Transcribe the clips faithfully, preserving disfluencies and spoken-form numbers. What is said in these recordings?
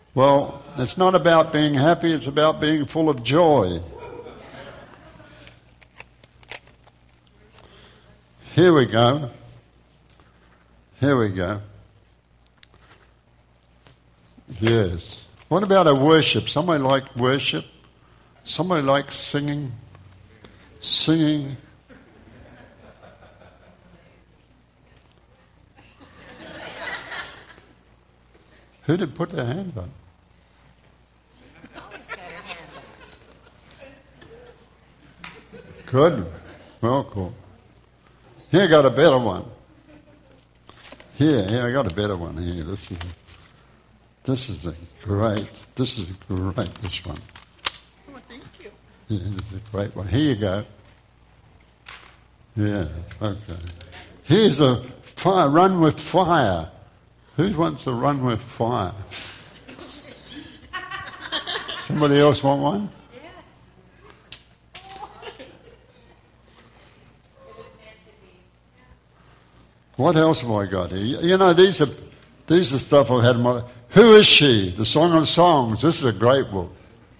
Well, it's not about being happy, it's about being full of joy. Here we go. Here we go. Yes. What about a worship? Somebody like worship? Somebody like singing? Singing? Who did put their hand up? Good. Well, cool. Here, I got a better one. Here, here, I got a better one here. This is, this is a great, this is a great, this one. Oh, thank you. Yeah, this is a great one. Here you go. Yes, okay. Here's a fire, run with fire. Who wants to run with fire? Somebody else want one? What else have I got here? You know, these are these are stuff I've had in my... Who is she? The Song of Songs. This is a great book.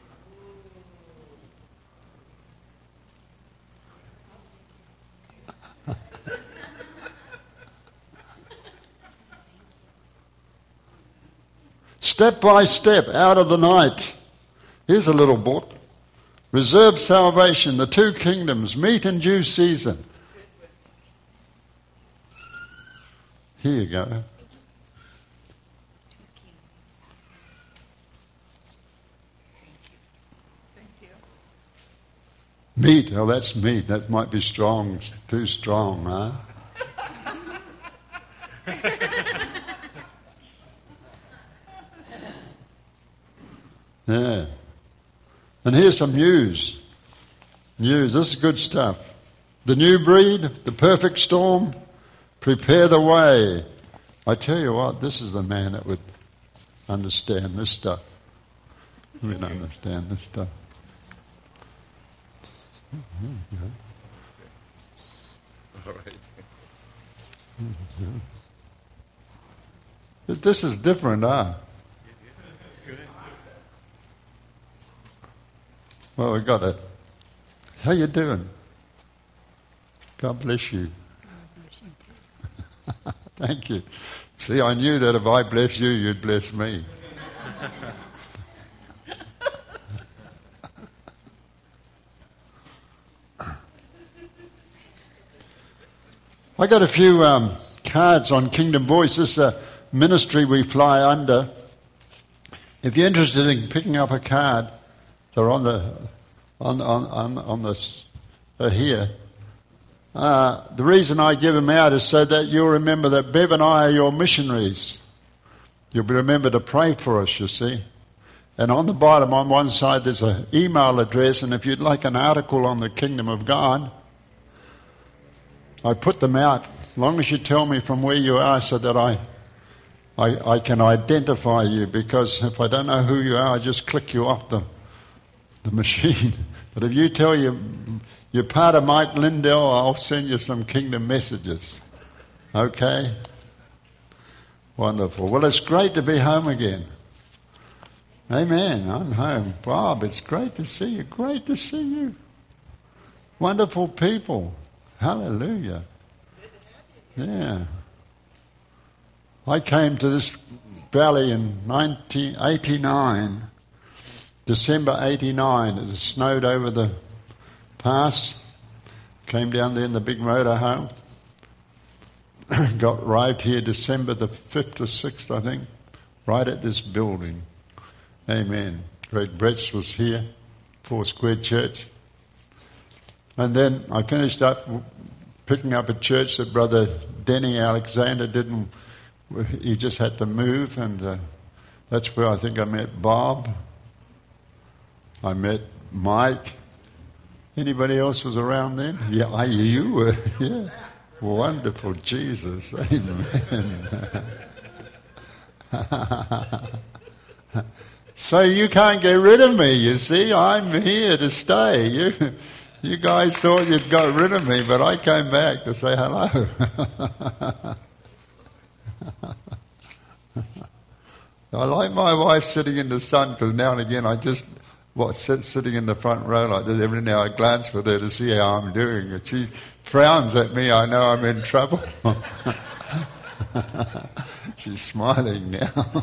Step by step, out of the night. Here's a little book. Reserved Salvation, the Two Kingdoms, Meet in Due Season. Here you go. Thank you. Meat, oh that's meat. That might be strong, too strong, huh? Yeah. And here's some news. News, this is good stuff. The New Breed, The Perfect Storm, Prepare the Way. I tell you what, this is the man that would understand this stuff. We don't understand this stuff. All right. But this is different, huh? Well, we got it. How you doing? God bless you. Thank you. See, I knew that if I bless you, you'd bless me. I got a few um, cards on Kingdom Voice. This is a ministry we fly under. If you're interested in picking up a card, they're on the on on on, on this uh, here. Uh, the reason I give them out is so that you'll remember that Bev and I are your missionaries. You'll remember to pray for us, you see. And on the bottom, on one side, there's an email address, and if you'd like an article on the Kingdom of God, I put them out, as long as you tell me from where you are so that I, I, I can identify you, because if I don't know who you are, I just click you off the, the machine. But if you tell you you're part of Mike Lindell, I'll send you some Kingdom messages. Okay? Wonderful. Well, it's great to be home again. Amen. I'm home. Bob, it's great to see you. Great to see you. Wonderful people. Hallelujah. Yeah. I came to this valley in nineteen eighty-nine, December eighty-nine. It snowed over the pass. Came down there in the big motorhome. Got arrived here December the fifth or sixth, I think, right at this building. Amen. Greg Bretz was here, Four Square Church. And then I finished up picking up a church that Brother Denny Alexander didn't, he just had to move, and uh, that's where I think I met Bob. I met Mike. Anybody else was around then? Yeah, I, you were. Yeah. Wonderful Jesus. Amen. So you can't get rid of me, you see. I'm here to stay. You you guys thought you'd got rid of me, but I came back to say hello. I like my wife sitting in the sun because now and again I just well, sit, sitting in the front row like this. Every now I glance with her to see how I'm doing. And she frowns at me. I know I'm in trouble. She's smiling now.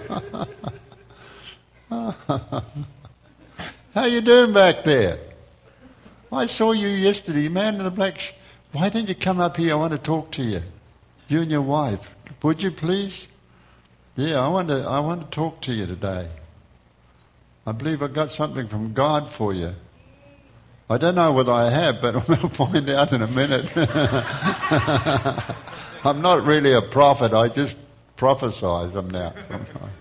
How you doing back there? I saw you yesterday, man in the black. Sh- Why don't you come up here? I want to talk to you. You and your wife. Would you please? Yeah, I want to. I want to talk to you today. I believe I got something from God for you. I don't know whether I have, but we'll find out in a minute. I'm not really a prophet. I just prophesy them now sometimes.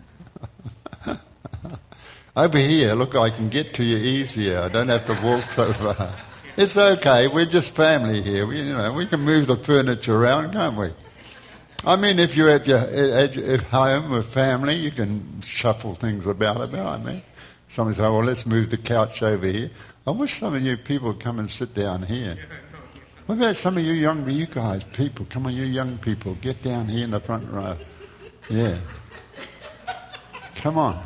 Over here, look, I can get to you easier. I don't have to walk so far. It's okay. We're just family here. We, you know, we can move the furniture around, can't we? I mean, if you're at your at, at home with family, you can shuffle things about. About I mean, somebody say, "Well, let's move the couch over here." I wish some of you people would come and sit down here. What about some of you young, you guys, people? Come on, you young people, get down here in the front row. Yeah, come on.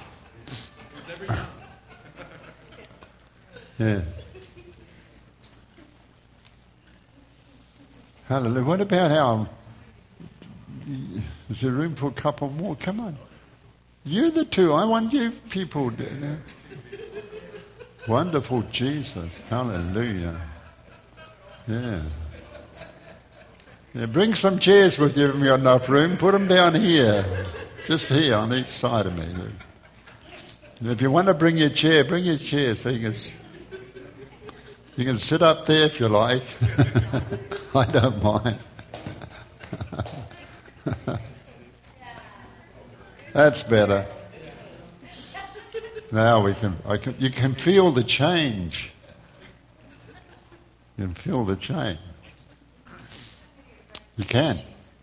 Yeah. Hallelujah. What about how? Is there room for a couple more? Come on. You the two. I want you people. To, wonderful Jesus. Hallelujah. Yeah. Yeah. Bring some chairs with you if you've got enough room. Put them down here. Just here on each side of me. And if you want to bring your chair, bring your chair so you can, you can sit up there if you like. I don't mind. That's better. Now we can, I can. You can feel the change. You can feel the change. You can.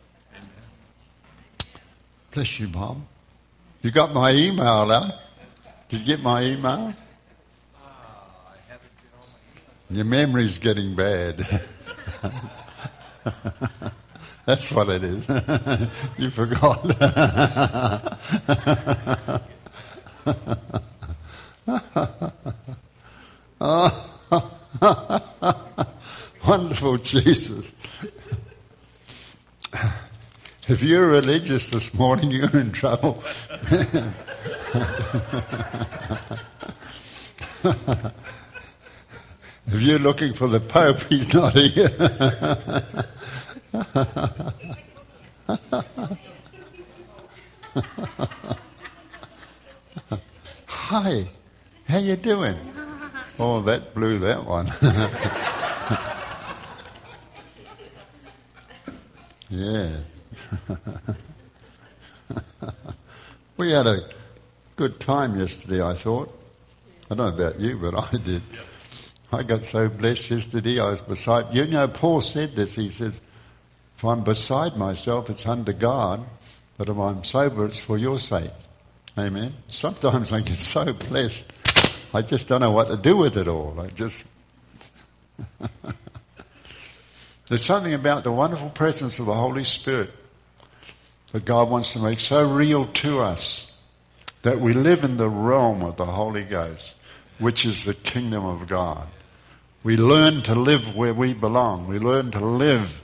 Bless you, Mom. You got my email, huh? Did you get my email? Your memory's getting bad. That's what it is. You forgot. Oh. Wonderful Jesus. If you're religious this morning, you're in trouble. If you're looking for the Pope, he's not here. Hi, how you doing? Oh, that blew that one. Yeah. We had a good time yesterday, I thought. I don't know about you, but I did. I got so blessed yesterday, I was beside... You know, Paul said this, he says, if I'm beside myself, it's under God, but if I'm sober, it's for your sake. Amen? Sometimes I get so blessed, I just don't know what to do with it all. I just... There's something about the wonderful presence of the Holy Spirit that God wants to make so real to us that we live in the realm of the Holy Ghost, which is the kingdom of God. We learn to live where we belong. We learn to live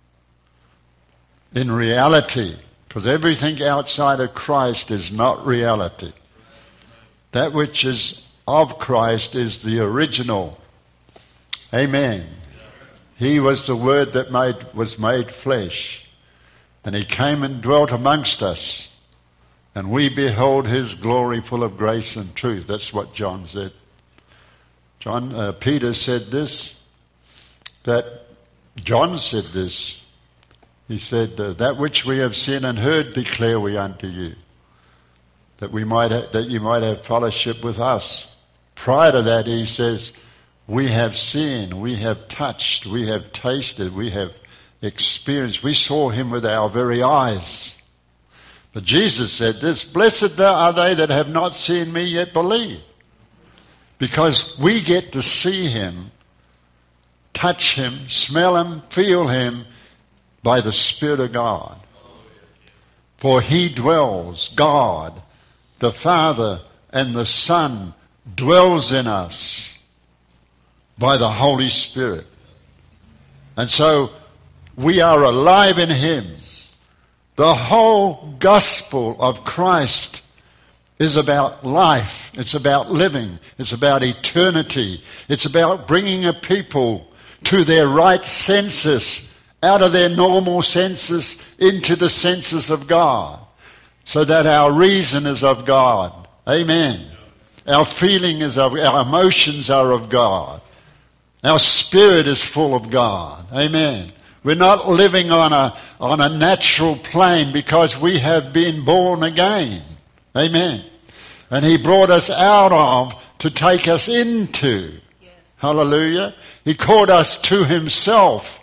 in reality, because everything outside of Christ is not reality. That which is of Christ is the original. Amen. He was the Word that made was made flesh, and he came and dwelt amongst us, and we beheld his glory full of grace and truth. That's what John said. John uh, Peter said this, that John said this. He said, uh, that which we have seen and heard declare we unto you, that we might ha- that you might have fellowship with us. Prior to that, he says, we have seen, we have touched, we have tasted, we have experienced. We saw him with our very eyes. But Jesus said this, blessed are they that have not seen me yet believe. Because we get to see him, touch him, smell him, feel him by the Spirit of God. For he dwells, God, the Father and the Son, dwells in us by the Holy Spirit. And so we are alive in him. The whole gospel of Christ is about life. It's about living. It's about eternity. It's about bringing a people to their right senses, out of their normal senses into the senses of God, so that our reason is of God. Amen. Our feeling is of, our emotions are of God. Our spirit is full of God. Amen. We're not living on a, on a natural plane because we have been born again. Amen. And he brought us out of to take us into. Yes. Hallelujah. He called us to himself,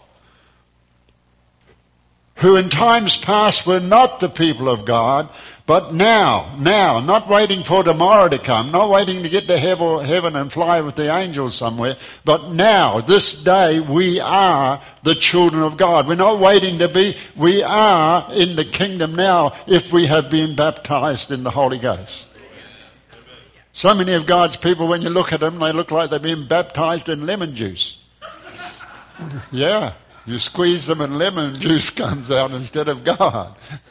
who in times past were not the people of God, but now, now, not waiting for tomorrow to come, not waiting to get to heaven and fly with the angels somewhere, but now, this day, we are the children of God. We're not waiting to be, we are in the kingdom now if we have been baptized in the Holy Ghost. So many of God's people, when you look at them, they look like they've been baptized in lemon juice. Yeah. You squeeze them and lemon juice comes out instead of God.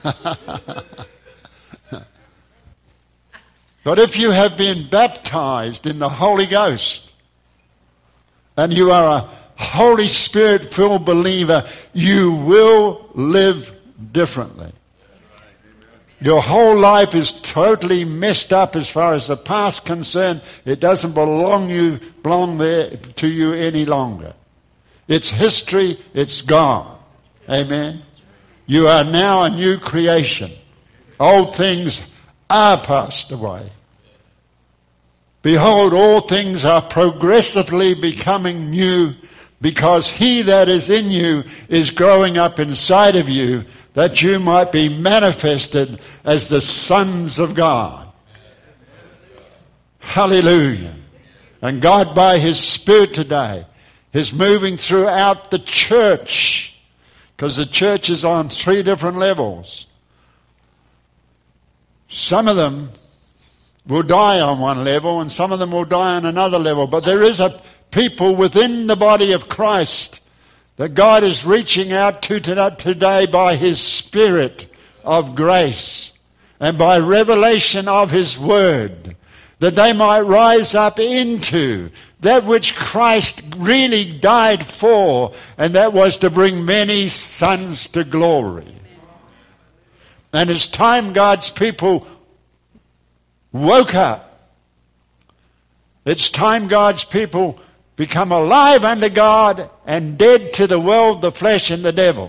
But if you have been baptized in the Holy Ghost and you are a Holy Spirit-filled believer, you will live differently. Your whole life is totally messed up as far as the past concerned. It doesn't belong you belong there to you any longer. It's history, it's gone. Amen. You are now a new creation. Old things are passed away. Behold, all things are progressively becoming new, because he that is in you is growing up inside of you, that you might be manifested as the sons of God. Hallelujah. And God, by his Spirit today, is moving throughout the church, because the church is on three different levels. Some of them will die on one level and some of them will die on another level. But there is a people within the body of Christ that God is reaching out to today by his Spirit of grace and by revelation of his word, that they might rise up into that which Christ really died for, and that was to bring many sons to glory. And it's time God's people woke up. It's time God's people become alive unto God and dead to the world, the flesh, and the devil.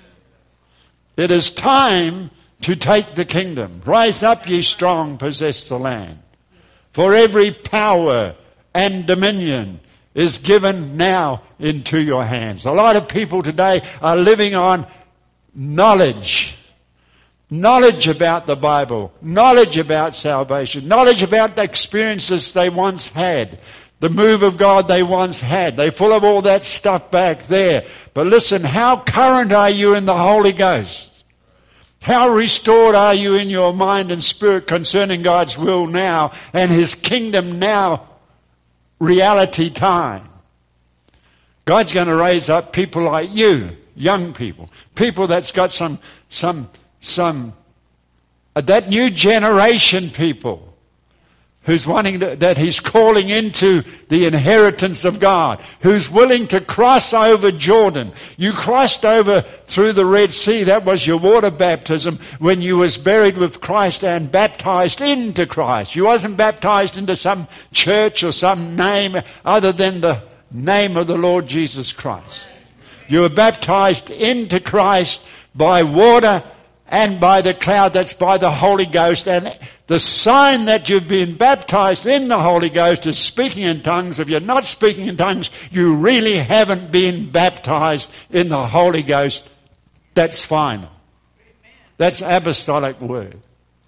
It is time to take the kingdom. Rise up, ye strong, possess the land. For every power and dominion is given now into your hands. A lot of people today are living on knowledge. Knowledge about the Bible. Knowledge about salvation. Knowledge about the experiences they once had. The move of God they once had. They're full of all that stuff back there. But listen, how current are you in the Holy Ghost? How restored are you in your mind and spirit concerning God's will now and his kingdom now? Reality time. God's going to raise up people like you, young people, people that's got some, some, some, uh, that new generation people who's wanting to, that he's calling into the inheritance of God, who's willing to cross over Jordan. You crossed over through the Red Sea. That was your water baptism when you was buried with Christ and baptized into Christ. You wasn't baptized into some church or some name other than the name of the Lord Jesus Christ. You were baptized into Christ by water and by the cloud, that's by the Holy Ghost. And the sign that you've been baptized in the Holy Ghost is speaking in tongues. If you're not speaking in tongues, you really haven't been baptized in the Holy Ghost. That's final. That's apostolic word.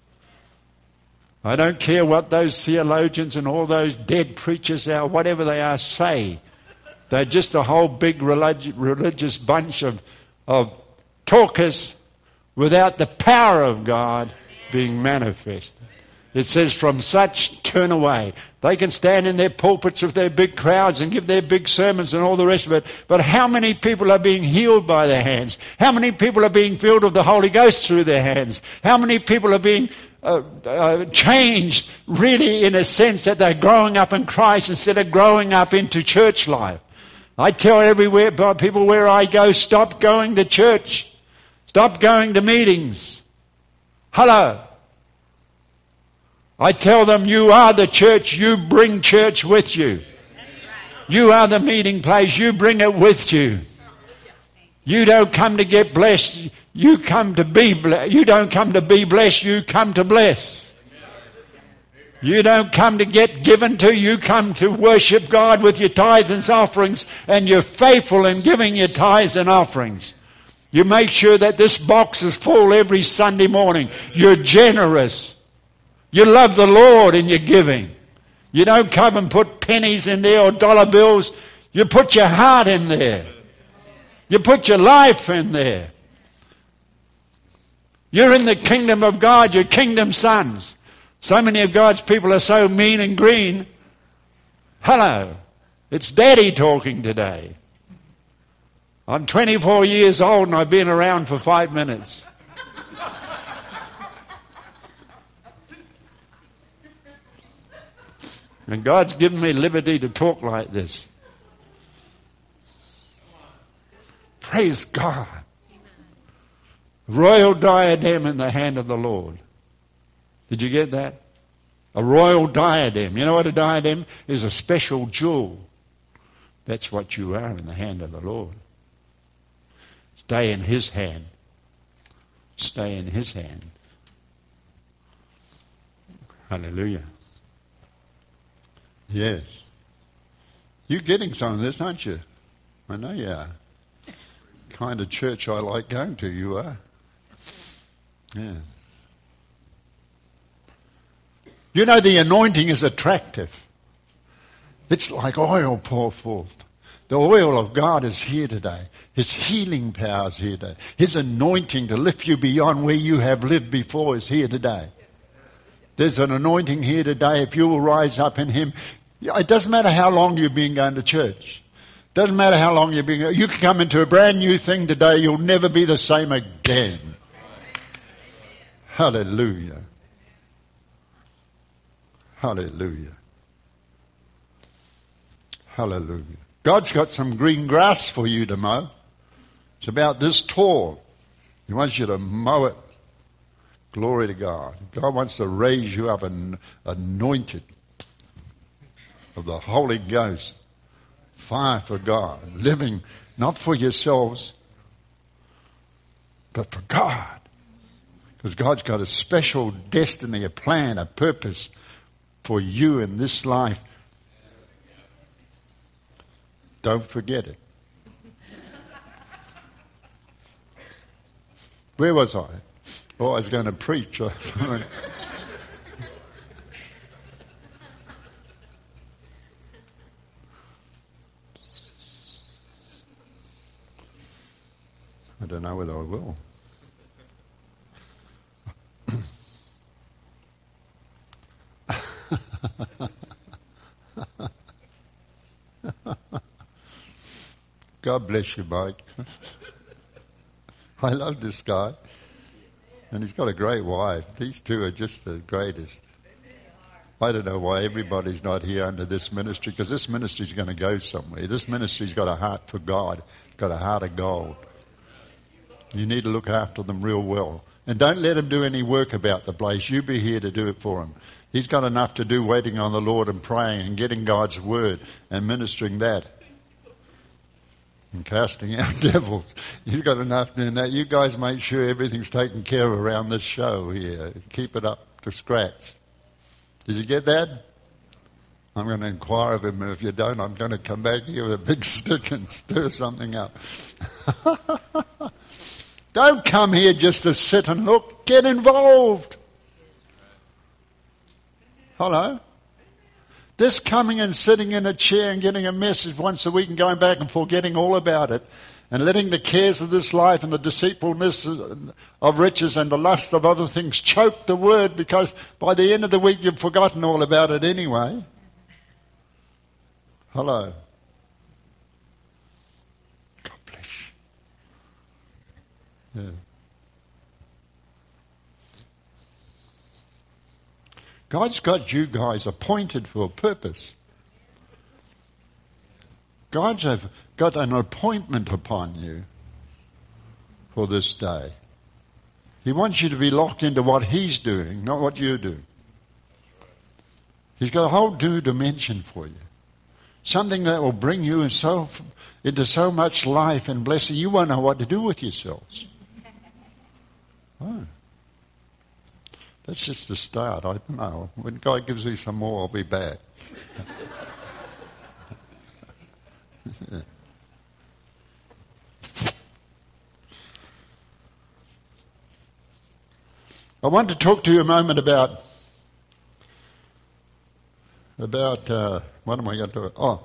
I don't care what those theologians and all those dead preachers are, whatever they are, say. They're just a whole big relig- religious bunch of, of talkers without the power of God being manifested. It says, from such turn away. They can stand in their pulpits with their big crowds and give their big sermons and all the rest of it. But how many people are being healed by their hands? How many people are being filled with the Holy Ghost through their hands? How many people are being uh, uh, changed really in a sense that they're growing up in Christ instead of growing up into church life? I tell everywhere, people where I go, stop going to church. Stop going to meetings. Hello. I tell them, you are the church, you bring church with you. You are the meeting place, you bring it with you. You don't come to get blessed, you come to be blessed. You don't come to be blessed, you come to bless. You don't come to get given to, you come to worship God with your tithes and offerings, and you're faithful in giving your tithes and offerings. You make sure that this box is full every Sunday morning. You're generous. You love the Lord in your giving. You don't come and put pennies in there or dollar bills. You put your heart in there. You put your life in there. You're in the kingdom of God. You're kingdom sons. So many of God's people are so mean and green. Hello. It's Daddy talking today. I'm twenty-four years old and I've been around for five minutes. And God's given me liberty to talk like this. Praise God. Royal diadem in the hand of the Lord. Did you get that? A royal diadem. You know what a diadem is? A special jewel. That's what you are in the hand of the Lord. Stay in His hand. Stay in His hand. Hallelujah. Yes. You're getting some of this, aren't you? I know you are. Kind of church I like going to, you are. Yeah. You know, the anointing is attractive. It's like oil poured forth. The oil of God is here today. His healing power is here today. His anointing to lift you beyond where you have lived before is here today. There's an anointing here today. If you will rise up in Him, it doesn't matter how long you've been going to church. It doesn't matter how long you've been. You can come into a brand new thing today. You'll never be the same again. Hallelujah. Hallelujah. Hallelujah. God's got some green grass for you to mow. It's about this tall. He wants you to mow it. Glory to God. God wants to raise you up and anointed of the Holy Ghost. Fire for God. Living not for yourselves, but for God. Because God's got a special destiny, a plan, a purpose for you in this life. Don't forget it. Where was I? Oh, I was going to preach or something. I don't know whether I will. God bless you, Mike. I love this guy. And he's got a great wife. These two are just the greatest. I don't know why everybody's not here under this ministry, because this ministry's going to go somewhere. This ministry's got a heart for God, got a heart of gold. You need to look after them real well. And don't let him do any work about the place. You be here to do it for him. He's got enough to do waiting on the Lord and praying and getting God's word and ministering that. And casting out devils. He's got enough doing that. You guys make sure everything's taken care of around this show here. Keep it up to scratch. Did you get that? I'm going to inquire of him. If you don't, I'm going to come back here with a big stick and stir something up. Don't come here just to sit and look. Get involved. Hello? This coming and sitting in a chair and getting a message once a week and going back and forgetting all about it and letting the cares of this life and the deceitfulness of riches and the lust of other things choke the word, because by the end of the week you've forgotten all about it anyway. Hello. God bless you. Yeah. God's got you guys appointed for a purpose. God's have got an appointment upon you for this day. He wants you to be locked into what He's doing, not what you're doing. He's got a whole new dimension for you. Something that will bring you in so, into so much life and blessing, you won't know what to do with yourselves. Oh. That's just the start. I don't know. When God gives me some more, I'll be back. I want to talk to you a moment about about uh, what am I going to do? Oh,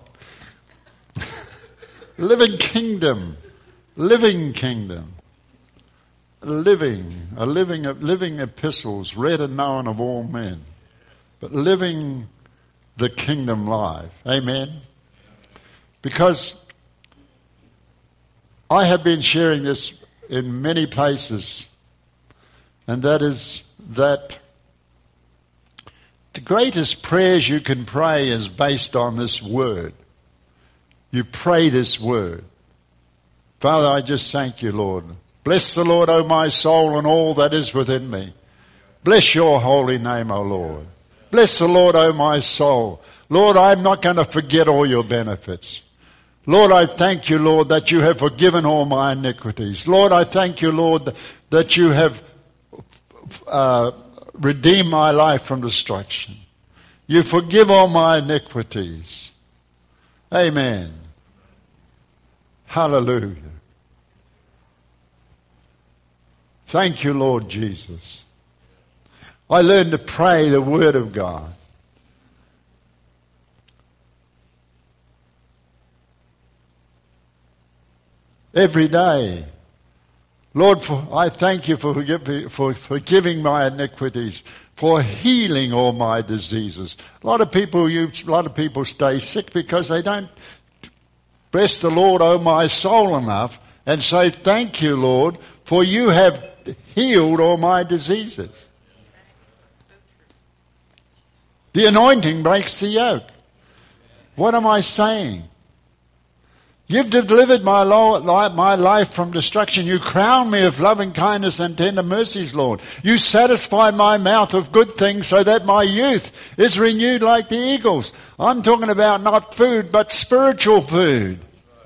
living kingdom, living kingdom, living, a living, living epistles read and known of all men, but living the kingdom life. Amen. Because I have been sharing this in many places, and that is that the greatest prayers you can pray is based on this word. You pray this word. Father, I just thank you, Lord. Bless the Lord, O my soul, and all that is within me. Bless your holy name, O Lord. Bless the Lord, O my soul. Lord, I'm not going to forget all your benefits. Lord, I thank you, Lord, that you have forgiven all my iniquities. Lord, I thank you, Lord, that you have uh, redeemed my life from destruction. You forgive all my iniquities. Amen. Hallelujah. Thank you, Lord Jesus. I learned to pray the Word of God. Every day. Lord, for, I thank you for, forgive, for forgiving my iniquities, for healing all my diseases. A lot of people, you, a lot of people stay sick because they don't bless the Lord, oh my soul, enough and say, thank you, Lord, for you have healed all my diseases. The anointing breaks the yoke. What am I saying? You've delivered my life from destruction. You crown me with loving kindness and tender mercies, Lord. You satisfy my mouth with good things so that my youth is renewed like the eagles. I'm talking about not food, but spiritual food.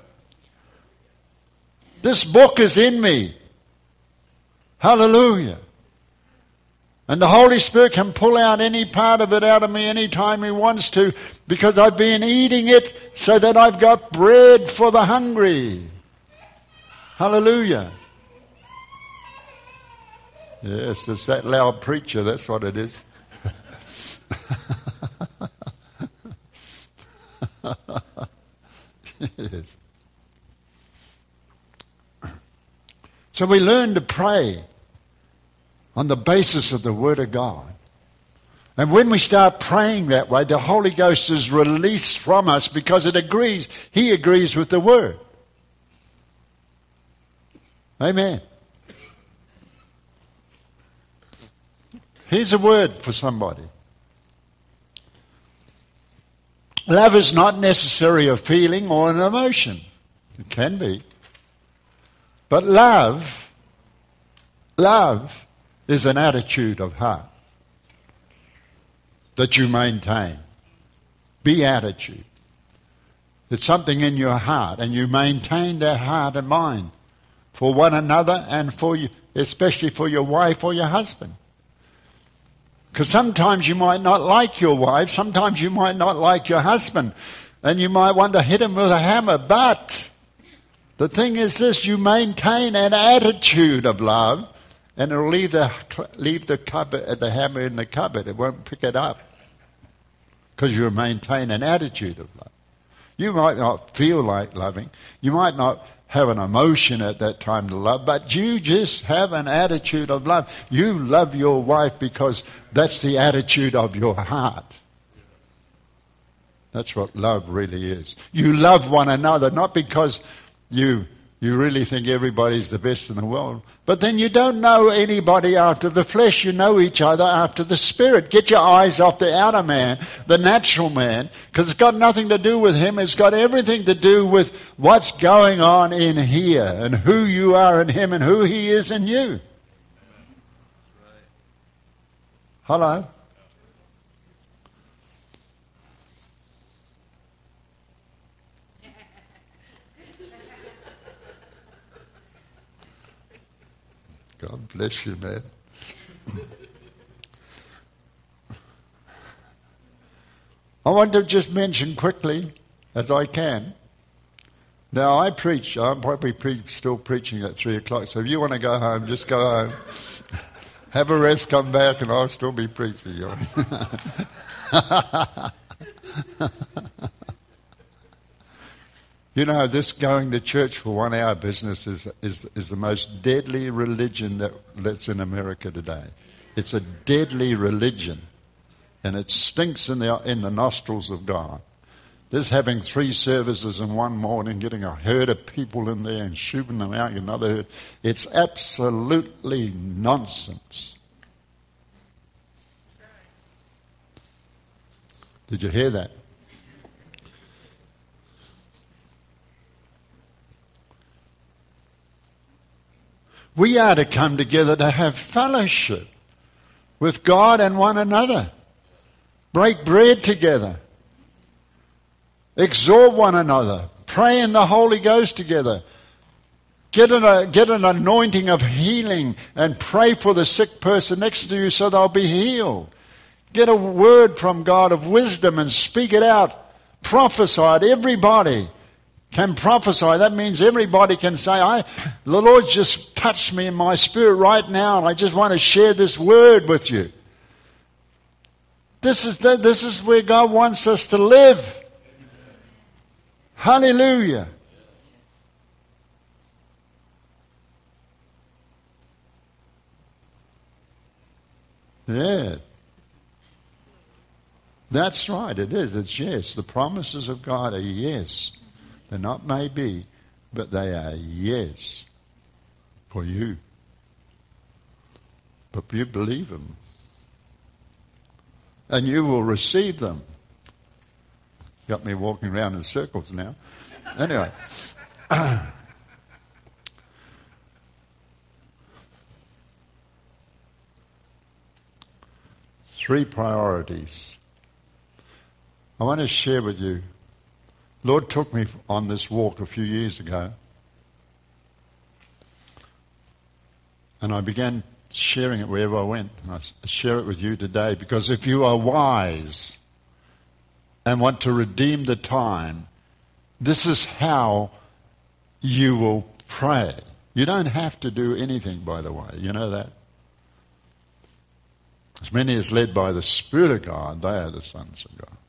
This book is in me. Hallelujah. And the Holy Spirit can pull out any part of it out of me anytime He wants to, because I've been eating it so that I've got bread for the hungry. Hallelujah. Yes, it's that loud preacher, that's what it is. Yes. So we learn to pray on the basis of the Word of God. And when we start praying that way, the Holy Ghost is released from us because it agrees. He agrees with the Word. Amen. Here's a word for somebody. Love is not necessarily a feeling or an emotion. It can be. But love, love is an attitude of heart that you maintain. Beatitude. It's something in your heart, and you maintain that heart and mind for one another and for you, especially for your wife or your husband. Because sometimes you might not like your wife, sometimes you might not like your husband, and you might want to hit him with a hammer, but the thing is this, you maintain an attitude of love, and it'll leave the leave the cupboard, the hammer in the cupboard. It won't pick it up because you maintain an attitude of love. You might not feel like loving. You might not have an emotion at that time to love, but you just have an attitude of love. You love your wife because that's the attitude of your heart. That's what love really is. You love one another, not because you you really think everybody's the best in the world, but then you don't know anybody after the flesh. You know each other after the spirit. Get your eyes off the outer man, the natural man, because it's got nothing to do with him. It's got everything to do with what's going on in here and who you are in him and who he is in you. Hello? God bless you, man. I want to just mention quickly, as I can. Now, I preach. I'm probably pre- still preaching at three o'clock, so if you want to go home, just go home. Have a rest, come back, and I'll still be preaching. You know, this going to church for one hour business is, is, is the most deadly religion that, that's in America today. It's a deadly religion, and it stinks in the, in the nostrils of God. This having three services in one morning, getting a herd of people in there and shooting them out, another herd, it's absolutely nonsense. Did you hear that? We are to come together to have fellowship with God and one another. Break bread together. Exhort one another. Pray in the Holy Ghost together. Get an, get an anointing of healing and pray for the sick person next to you so they'll be healed. Get a word from God of wisdom and speak it out. Prophesy it. Everybody can prophesy. That means everybody can say, I, the Lord just touched me in my spirit right now, and I just want to share this word with you. This is, the, this is where God wants us to live. Hallelujah. Yeah. That's right, it is. It's yes. The promises of God are yes. They're not maybe, but they are yes for you. But you believe them. And you will receive them. Got me walking around in circles now. Anyway. Three priorities. I want to share with you. Lord took me on this walk a few years ago, and I began sharing it wherever I went. And I share it with you today, because if you are wise and want to redeem the time, this is how you will pray. You don't have to do anything, by the way. You know that? As many as led by the Spirit of God, they are the sons of God.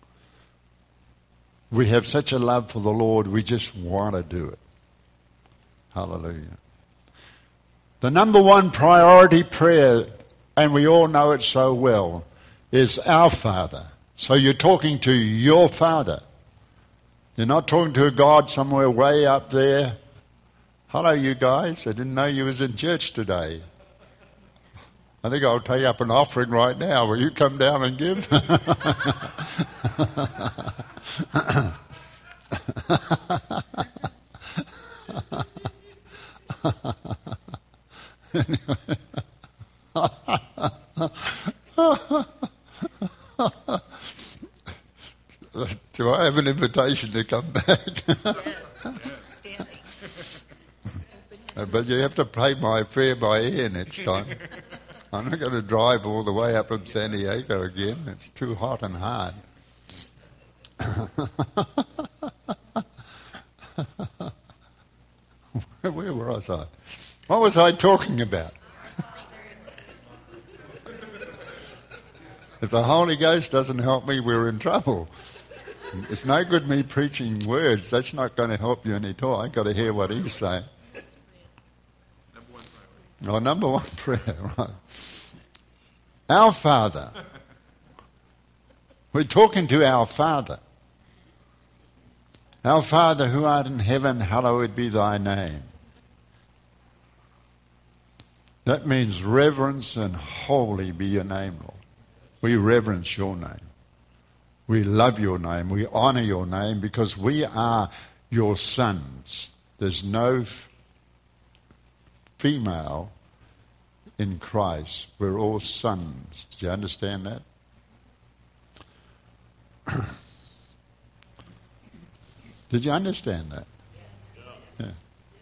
We have such a love for the Lord, we just want to do it. Hallelujah. The number one priority prayer, and we all know it so well, is our Father. So you're talking to your Father. You're not talking to a God somewhere way up there. Hello, you guys. I didn't know you was in church today. I think I'll take up an offering right now. Will you come down and give? Do I have an invitation to come back? Yes, standing. But you have to pay my fare by air next time. I'm not going to drive all the way up from San Diego again. It's too hot and hard. Where was I? What was I talking about? If the Holy Ghost doesn't help me, we're in trouble. It's no good me preaching words. That's not going to help you any at all. I've got to hear what he's saying. Number one priority. Oh, number one prayer, right. Our Father. We're talking to our Father. Our Father who art in heaven, hallowed be thy name. That means reverence and holy be your name, Lord. We reverence your name. We love your name. We honor your name because we are your sons. There's no f- female in Christ. We're all sons. Do you understand that? Did you understand that? Yeah.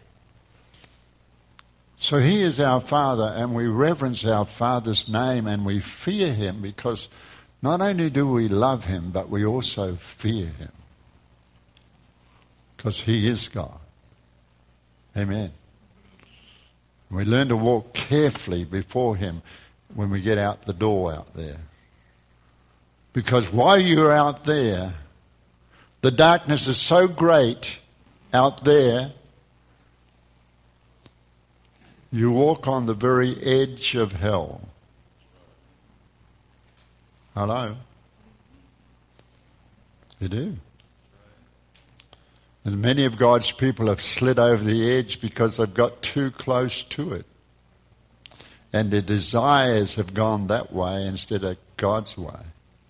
So he is our Father, and we reverence our Father's name, and we fear him because not only do we love him, but we also fear him. Because he is God. Amen. We learn to walk carefully before him when we get out the door out there. Because while you're out there, the darkness is so great out there, you walk on the very edge of hell. Hello? You do. And many of God's people have slid over the edge because they've got too close to it. And their desires have gone that way instead of God's way.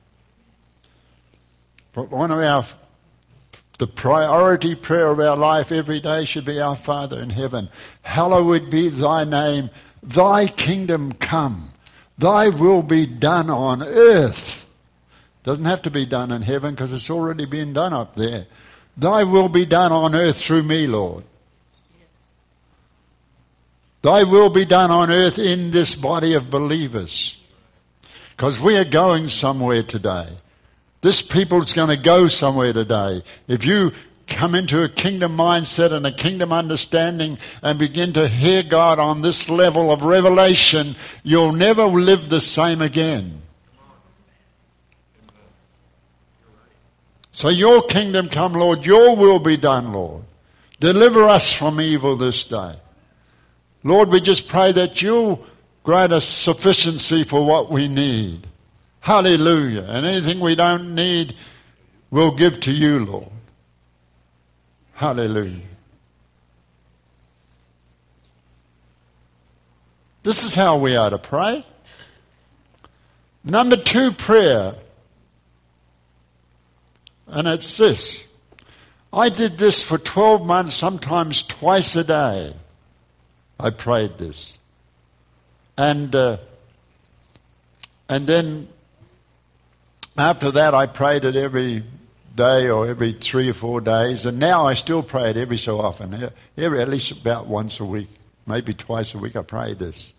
But one of our, the priority prayer of our life every day should be, our Father in heaven, hallowed be thy name, thy kingdom come, thy will be done on earth. Doesn't have to be done in heaven because it's already been done up there. Thy will be done on earth through me, Lord. Thy will be done on earth in this body of believers. Because we are going somewhere today. This people's going to go somewhere today. If you come into a kingdom mindset and a kingdom understanding and begin to hear God on this level of revelation, you'll never live the same again. So your kingdom come, Lord. Your will be done, Lord. Deliver us from evil this day. Lord, we just pray that you'll grant us sufficiency for what we need. Hallelujah. And anything we don't need, we'll give to you, Lord. Hallelujah. This is how we are to pray. Number two, prayer. And it's this. I did this for twelve months, sometimes twice a day. I prayed this. And uh, and then after that I prayed it every day or every three or four days. And now I still pray it every so often. Every, at least about once a week. Maybe twice a week I pray this.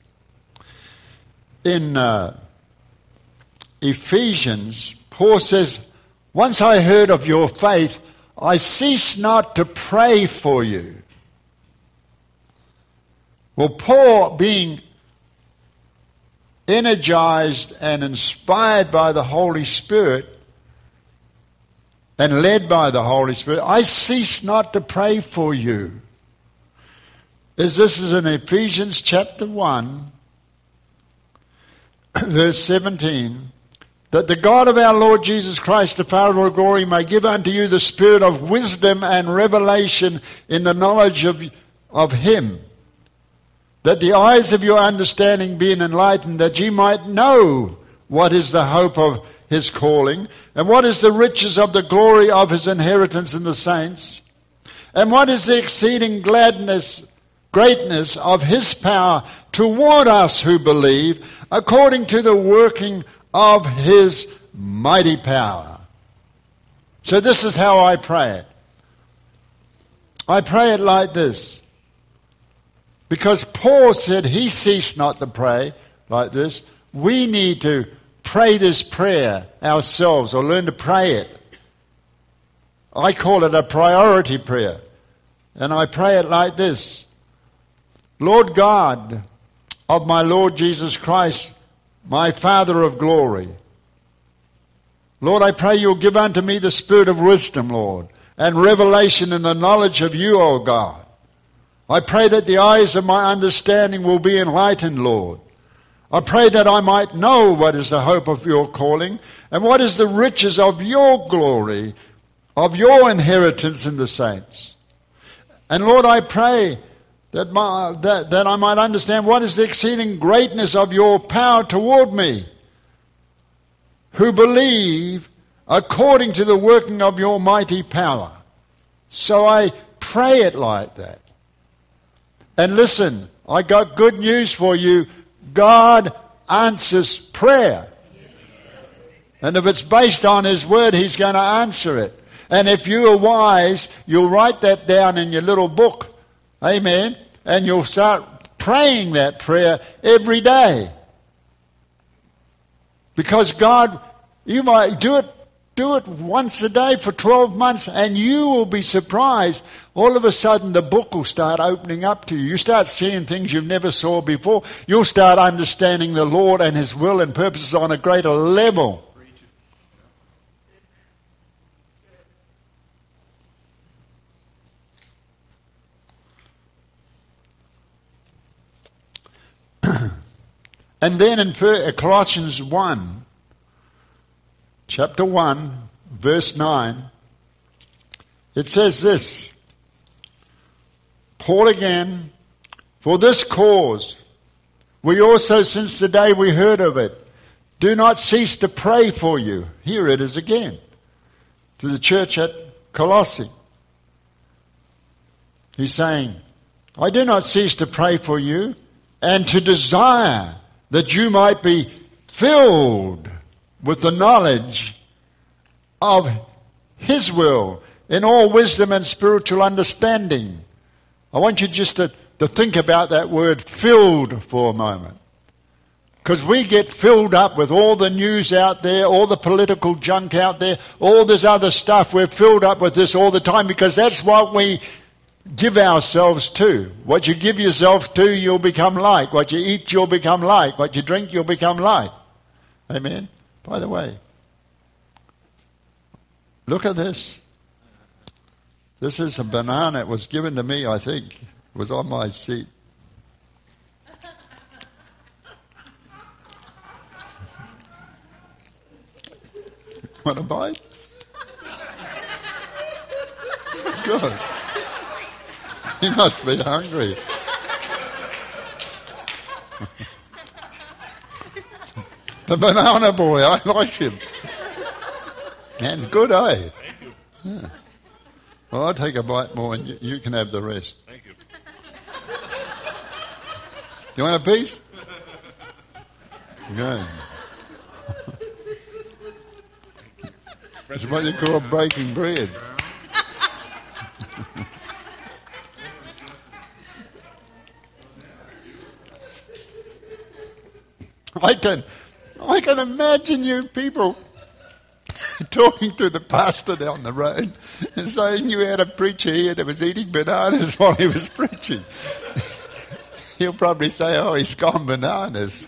In uh, Ephesians, Paul says, once I heard of your faith, I cease not to pray for you. Well, Paul, being energized and inspired by the Holy Spirit and led by the Holy Spirit, I cease not to pray for you. As this is in Ephesians chapter one, verse seventeen, that the God of our Lord Jesus Christ, the Father of glory, may give unto you the spirit of wisdom and revelation in the knowledge of, of him, that the eyes of your understanding being enlightened, that ye might know what is the hope of his calling, and what is the riches of the glory of his inheritance in the saints, and what is the exceeding gladness, greatness of his power toward us who believe, according to the working of his mighty power. So this is how I pray it. I pray it like this. Because Paul said he ceased not to pray like this. We need to pray this prayer ourselves or learn to pray it. I call it a priority prayer. And I pray it like this. Lord God of my Lord Jesus Christ, my Father of glory, Lord, I pray you'll give unto me the spirit of wisdom, Lord, and revelation in the knowledge of you, O God. I pray that the eyes of my understanding will be enlightened, Lord. I pray that I might know what is the hope of your calling and what is the riches of your glory, of your inheritance in the saints. And Lord, I pray that, my, that, that I might understand what is the exceeding greatness of your power toward me, who believe according to the working of your mighty power. So I pray it like that. And listen, I got good news for you. God answers prayer. And if it's based on his word, he's going to answer it. And if you are wise, you'll write that down in your little book. Amen. And you'll start praying that prayer every day. Because God, you might do it, do it once a day for twelve months and you will be surprised. All of a sudden the book will start opening up to you. You start seeing things you've never saw before. You'll start understanding the Lord and his will and purposes on a greater level. And then in Colossians one, chapter one, verse nine, it says this, Paul again, for this cause, we also, since the day we heard of it, do not cease to pray for you. Here it is again, to the church at Colossae. He's saying, I do not cease to pray for you and to desire that you might be filled with the knowledge of his will in all wisdom and spiritual understanding. I want you just to, to think about that word filled for a moment. Because we get filled up with all the news out there, all the political junk out there, all this other stuff. We're filled up with this all the time because that's what we give ourselves to. What you give yourself to, you'll become like. What you eat, you'll become like. What you drink, you'll become like. Amen. By the way, look at this. This is a banana. It was given to me, I think. It was on my seat. Want a bite? Good. You must be hungry. The banana boy, I like him. And it's good, eh? Thank you. Yeah. Well, I'll take a bite more and you, you can have the rest. Thank you. You want a piece? Good. It's what you call breaking bread. I can, I can imagine you people talking to the pastor down the road and saying you had a preacher here that was eating bananas while he was preaching. He'll probably say, oh, he's gone bananas.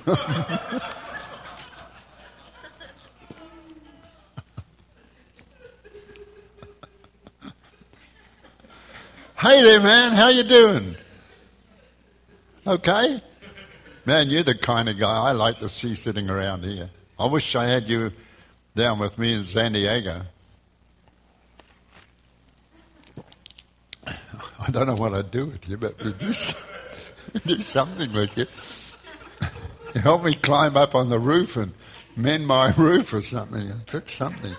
Hey there, man. How you doing? Okay? Man, you're the kind of guy I like to see sitting around here. I wish I had you down with me in San Diego. I don't know what I'd do with you, but we'd do, do something with you. You help me climb up on the roof and mend my roof or something, and fix something.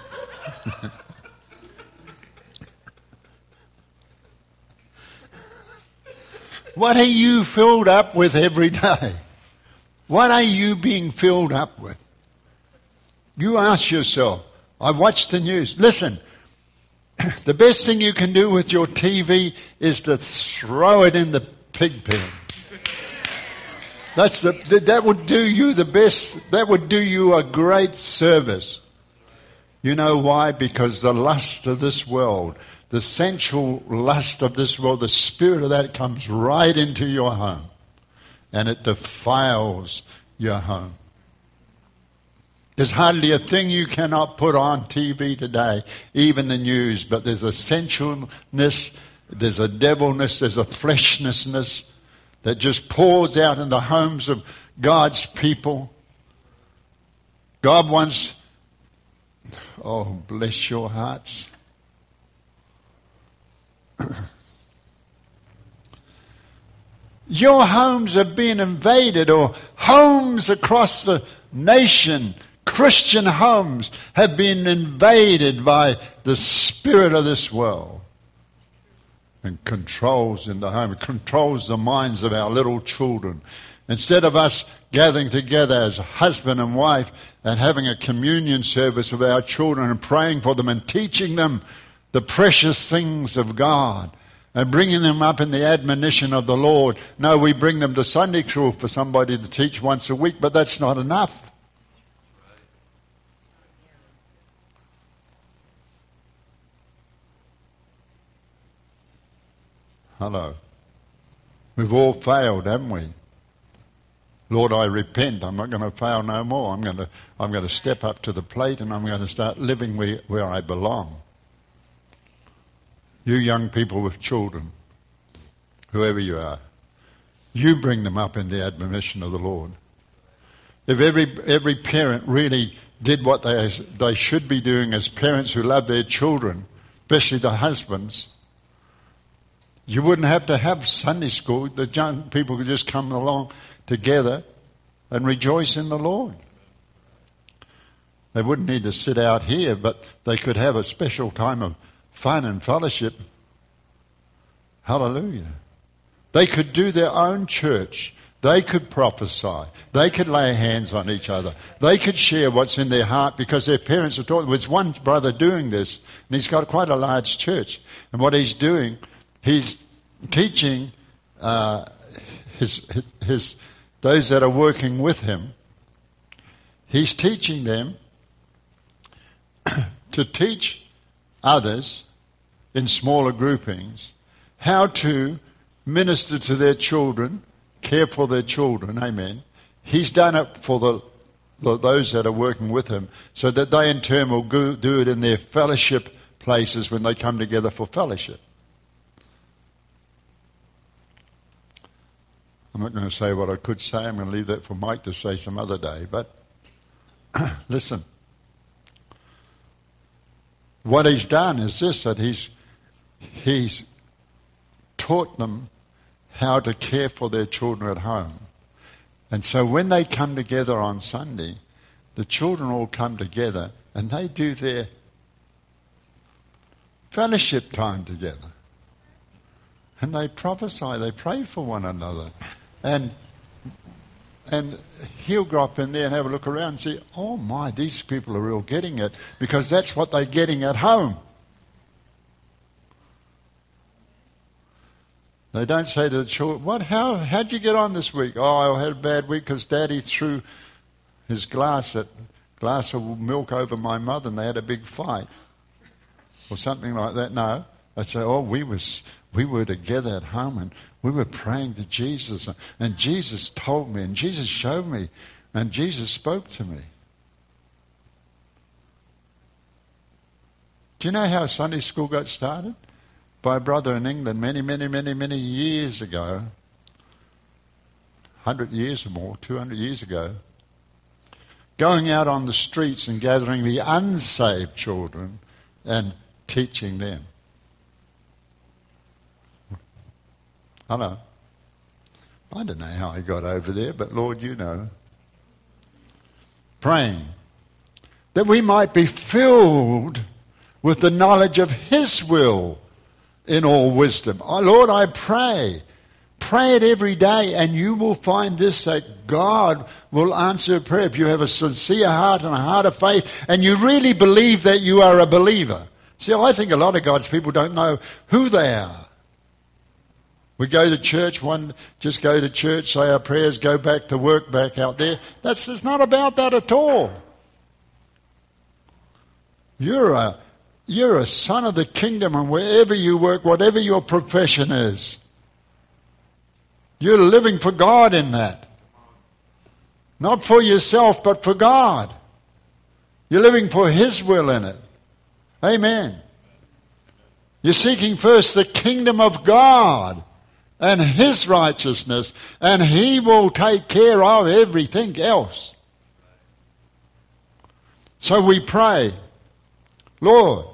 What are you filled up with every day? What are you being filled up with? You ask yourself. I watch the news. Listen, the best thing you can do with your T V is to throw it in the pig pen. That's the, that would do you the best. That would do you a great service. You know why? Because the lust of this world, the sensual lust of this world, the spirit of that comes right into your home. And it defiles your home. There's hardly a thing you cannot put on T V today, even the news, but there's a sensualness, there's a devilness, there's a fleshnessness that just pours out in the homes of God's people. God wants, oh, bless your hearts. Your homes are being invaded, or homes across the nation, Christian homes, have been invaded by the spirit of this world. And controls in the home, it controls the minds of our little children. Instead of us gathering together as husband and wife and having a communion service with our children and praying for them and teaching them the precious things of God and bringing them up in the admonition of the Lord. No, we bring them to Sunday school for somebody to teach once a week, but that's not enough. Hello. We've all failed, haven't we? Lord, I repent. I'm not going to fail no more. I'm going to, I'm going to step up to the plate and I'm going to start living where, where I belong. You young people with children, whoever you are, you bring them up in the admonition of the Lord. If every every parent really did what they they should be doing as parents who love their children, especially the husbands, you wouldn't have to have Sunday school. The young people could just come along together and rejoice in the Lord. They wouldn't need to sit out here, but they could have a special time of fun and fellowship. Hallelujah. They could do their own church. They could prophesy. They could lay hands on each other. They could share what's in their heart because their parents are taught them. There's one brother doing this, and he's got quite a large church. And what he's doing, he's teaching uh, his, his, his those that are working with him, he's teaching them to teach others in smaller groupings how to minister to their children, care for their children, amen. He's done it for the, the those that are working with him so that they in turn will go, do it in their fellowship places when they come together for fellowship. I'm not going to say what I could say. I'm going to leave that for Mike to say some other day. But listen, what he's done is this, that he's he's taught them how to care for their children at home. And so when they come together on Sunday, the children all come together and they do their fellowship time together. And they prophesy, they pray for one another. And and he'll go up in there and have a look around and say, oh my, these people are real getting it, because that's what they're getting at home. They don't say to the children, what, how, how'd you get on this week? Oh, I had a bad week because Daddy threw his glass, at, glass of milk over my mother and they had a big fight. Or something like that. No. They say, oh, we was we were together at home and we were praying to Jesus and Jesus told me and Jesus showed me and Jesus spoke to me. Do you know how Sunday school got started? By a brother in England many, many, many, many years ago. one hundred years or more, two hundred years ago. Going out on the streets and gathering the unsaved children and teaching them. Hello. I don't know how I got over there, but Lord, you know. Praying that we might be filled with the knowledge of His will in all wisdom. Oh, Lord, I pray. Pray it every day and you will find this, that God will answer prayer. If you have a sincere heart and a heart of faith and you really believe that you are a believer. See, I think a lot of God's people don't know who they are. We go to church, one just go to church, say our prayers, go back to work, back out there. That's it's not about that at all. You're a you're a son of the kingdom, and wherever you work, whatever your profession is, you're living for God in that. Not for yourself, but for God. You're living for His will in it. Amen. You're seeking first the kingdom of God and His righteousness, and He will take care of everything else. So we pray, Lord,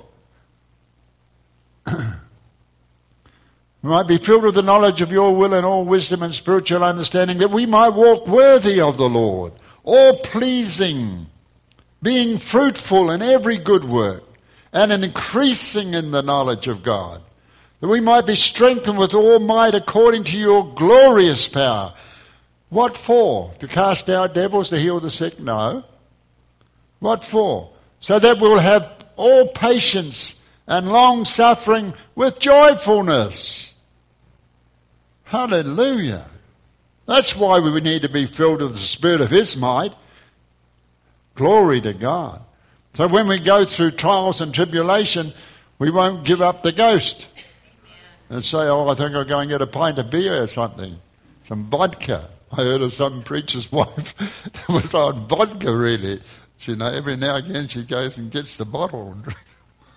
we might be filled with the knowledge of your will and all wisdom and spiritual understanding, that we might walk worthy of the Lord, all pleasing, being fruitful in every good work, and increasing in the knowledge of God, that we might be strengthened with all might according to your glorious power. What for? To cast out devils, to heal the sick? No. What for? So that we'll have all patience and long suffering with joyfulness. Hallelujah. That's why we need to be filled with the Spirit of His might. Glory to God. So when we go through trials and tribulation, we won't give up the ghost. Amen. And say, oh, I think I'll go and get a pint of beer or something. Some vodka. I heard of some preacher's wife that was on vodka, really. You know, every now and again she goes and gets the bottle and drinks.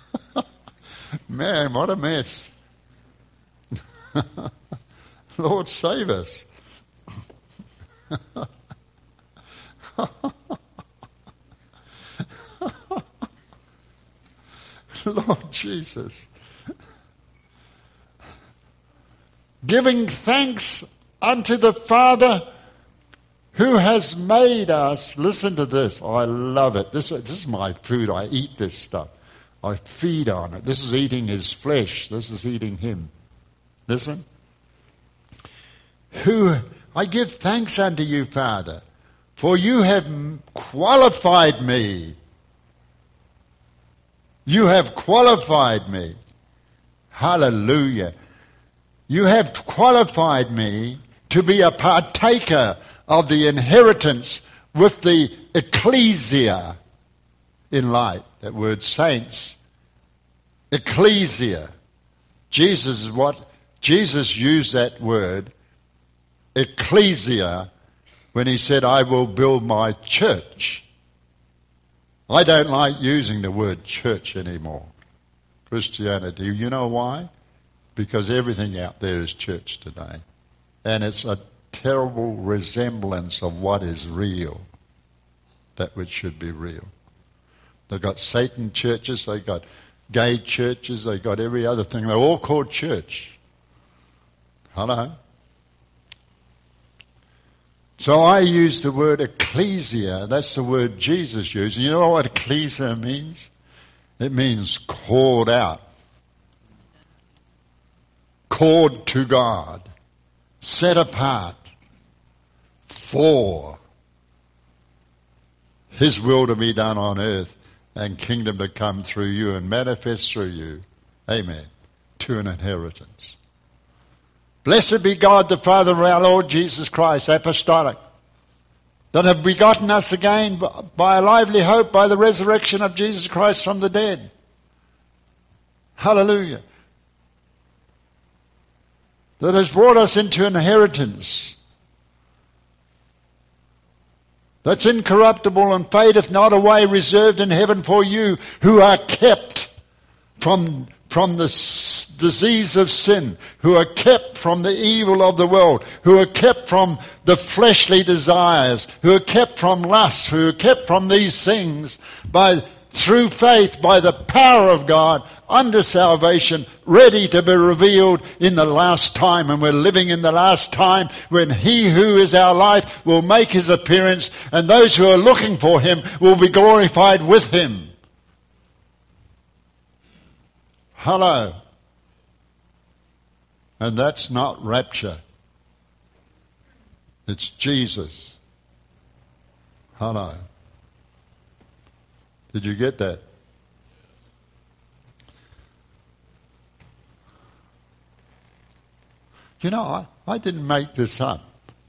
Man, what a mess. Lord, save us. Lord Jesus. Giving thanks unto the Father who has made us. Listen to this. I love it. This, this is my food. I eat this stuff. I feed on it. This is eating His flesh. This is eating Him. Listen. Who I give thanks unto you, Father, for you have qualified me. You have qualified me. Hallelujah. You have qualified me to be a partaker of the inheritance with the ecclesia in light. That word saints, ecclesia. Jesus is what? Jesus used that word, ecclesia, when He said, I will build my church. I don't like using the word church anymore. Christianity. You know why? Because everything out there is church today. And it's a terrible resemblance of what is real, that which should be real. They've got Satan churches, they've got gay churches, they've got every other thing. They're all called church. Hello? So I use the word ecclesia. That's the word Jesus used. And you know what ecclesia means? It means called out. Called to God. Set apart. For His will to be done on earth and kingdom to come through you and manifest through you. Amen. To an inheritance. Blessed be God the Father of our Lord Jesus Christ, apostolic, that have begotten us again by a lively hope by the resurrection of Jesus Christ from the dead. Hallelujah. That has brought us into an inheritance that's incorruptible and fadeth not away, reserved in heaven for you, who are kept from, from the s- disease of sin, who are kept from the evil of the world, who are kept from the fleshly desires, who are kept from lust, who are kept from these things by through faith by the power of God unto salvation, ready to be revealed in the last time. And we're living in the last time when He who is our life will make His appearance, and those who are looking for Him will be glorified with Him. Hello. And that's not rapture. It's Jesus. Hello. Did you get that? You know, I, I didn't make this up.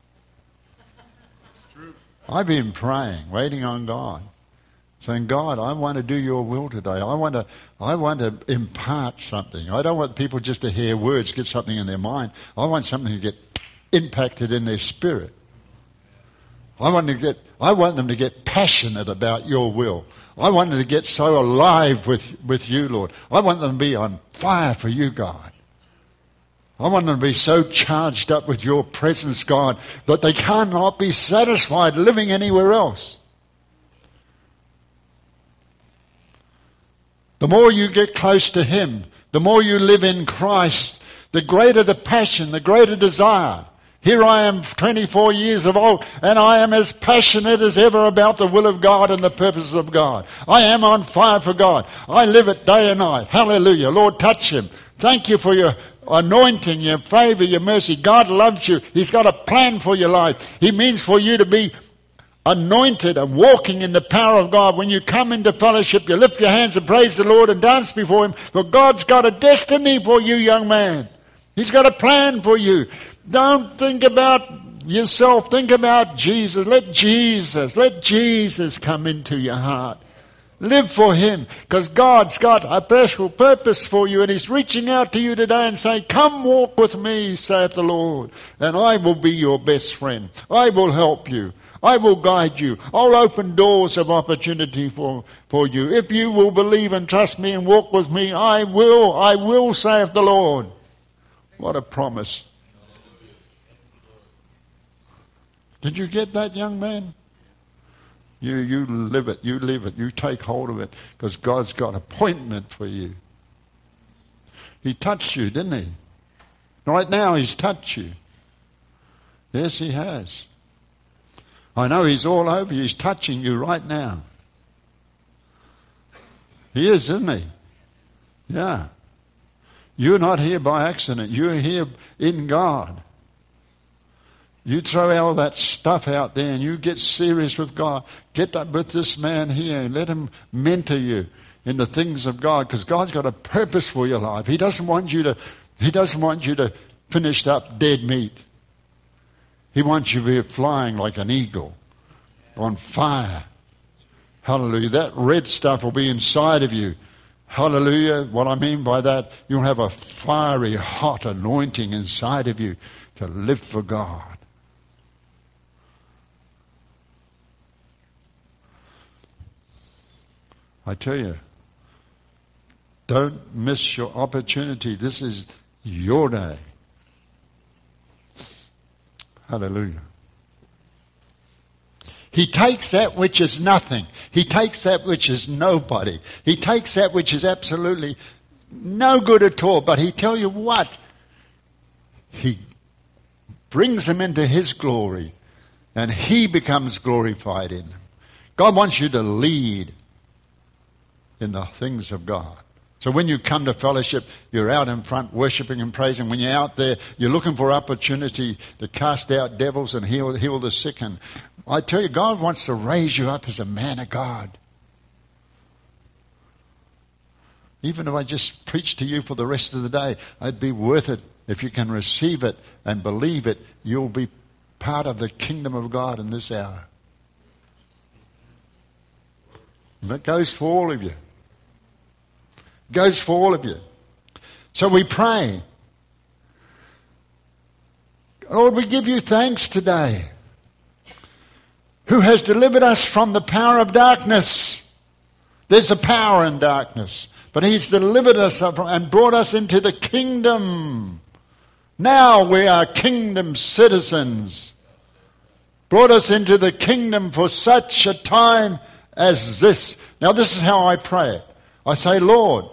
It's true. I've been praying, waiting on God, saying, God, I want to do your will today. I want to, I want to impart something. I don't want people just to hear words, get something in their mind. I want something to get impacted in their spirit. I want to get, I want them to get passionate about your will. I want them to get so alive with, with you, Lord. I want them to be on fire for you, God. I want them to be so charged up with your presence, God, that they cannot be satisfied living anywhere else. The more you get close to Him, the more you live in Christ, the greater the passion, the greater desire. Here I am, twenty-four years of old, and I am as passionate as ever about the will of God and the purposes of God. I am on fire for God. I live it day and night. Hallelujah. Lord, touch him. Thank you for your anointing, your favor, your mercy. God loves you. He's got a plan for your life. He means for you to be anointed and walking in the power of God. When you come into fellowship, you lift your hands and praise the Lord and dance before Him. For God's got a destiny for you, young man. He's got a plan for you. Don't think about yourself. Think about Jesus. Let Jesus, let Jesus come into your heart. Live for Him, because God's got a special purpose for you, and He's reaching out to you today and saying, come walk with me, saith the Lord, and I will be your best friend. I will help you. I will guide you. I'll open doors of opportunity for, for you. If you will believe and trust me and walk with me, I will, I will, saith the Lord. What a promise. Did you get that, young man? You, you live it, you live it, you take hold of it, because God's got an appointment for you. He touched you, didn't He? Right now He's touched you. Yes, He has. I know He's all over you. He's touching you right now. He is, isn't He? Yeah. You're not here by accident. You're here in God. You throw all that stuff out there and you get serious with God. Get up with this man here and let him mentor you in the things of God, because God's got a purpose for your life. He doesn't want you to, He doesn't want you to finish up dead meat. He wants you to be flying like an eagle, on fire. Hallelujah. That red stuff will be inside of you. Hallelujah. What I mean by that, you'll have a fiery, hot anointing inside of you to live for God. I tell you, don't miss your opportunity. This is your day. Hallelujah. He takes that which is nothing. He takes that which is nobody. He takes that which is absolutely no good at all. But He tell you what, He brings them into His glory, and He becomes glorified in them. God wants you to lead in the things of God. So when you come to fellowship, you're out in front worshiping and praising. When you're out there, you're looking for opportunity to cast out devils and heal, heal the sick. And I tell you, God wants to raise you up as a man of God. Even if I just preach to you for the rest of the day, it'd be worth it. If you can receive it and believe it, you'll be part of the kingdom of God in this hour. And that goes for all of you. Goes for all of you. So we pray. Lord, we give you thanks today, who has delivered us from the power of darkness. There's a power in darkness, but He's delivered us and brought us into the kingdom. Now we are kingdom citizens. Brought us into the kingdom for such a time as this. Now this is how I pray it. I say, Lord,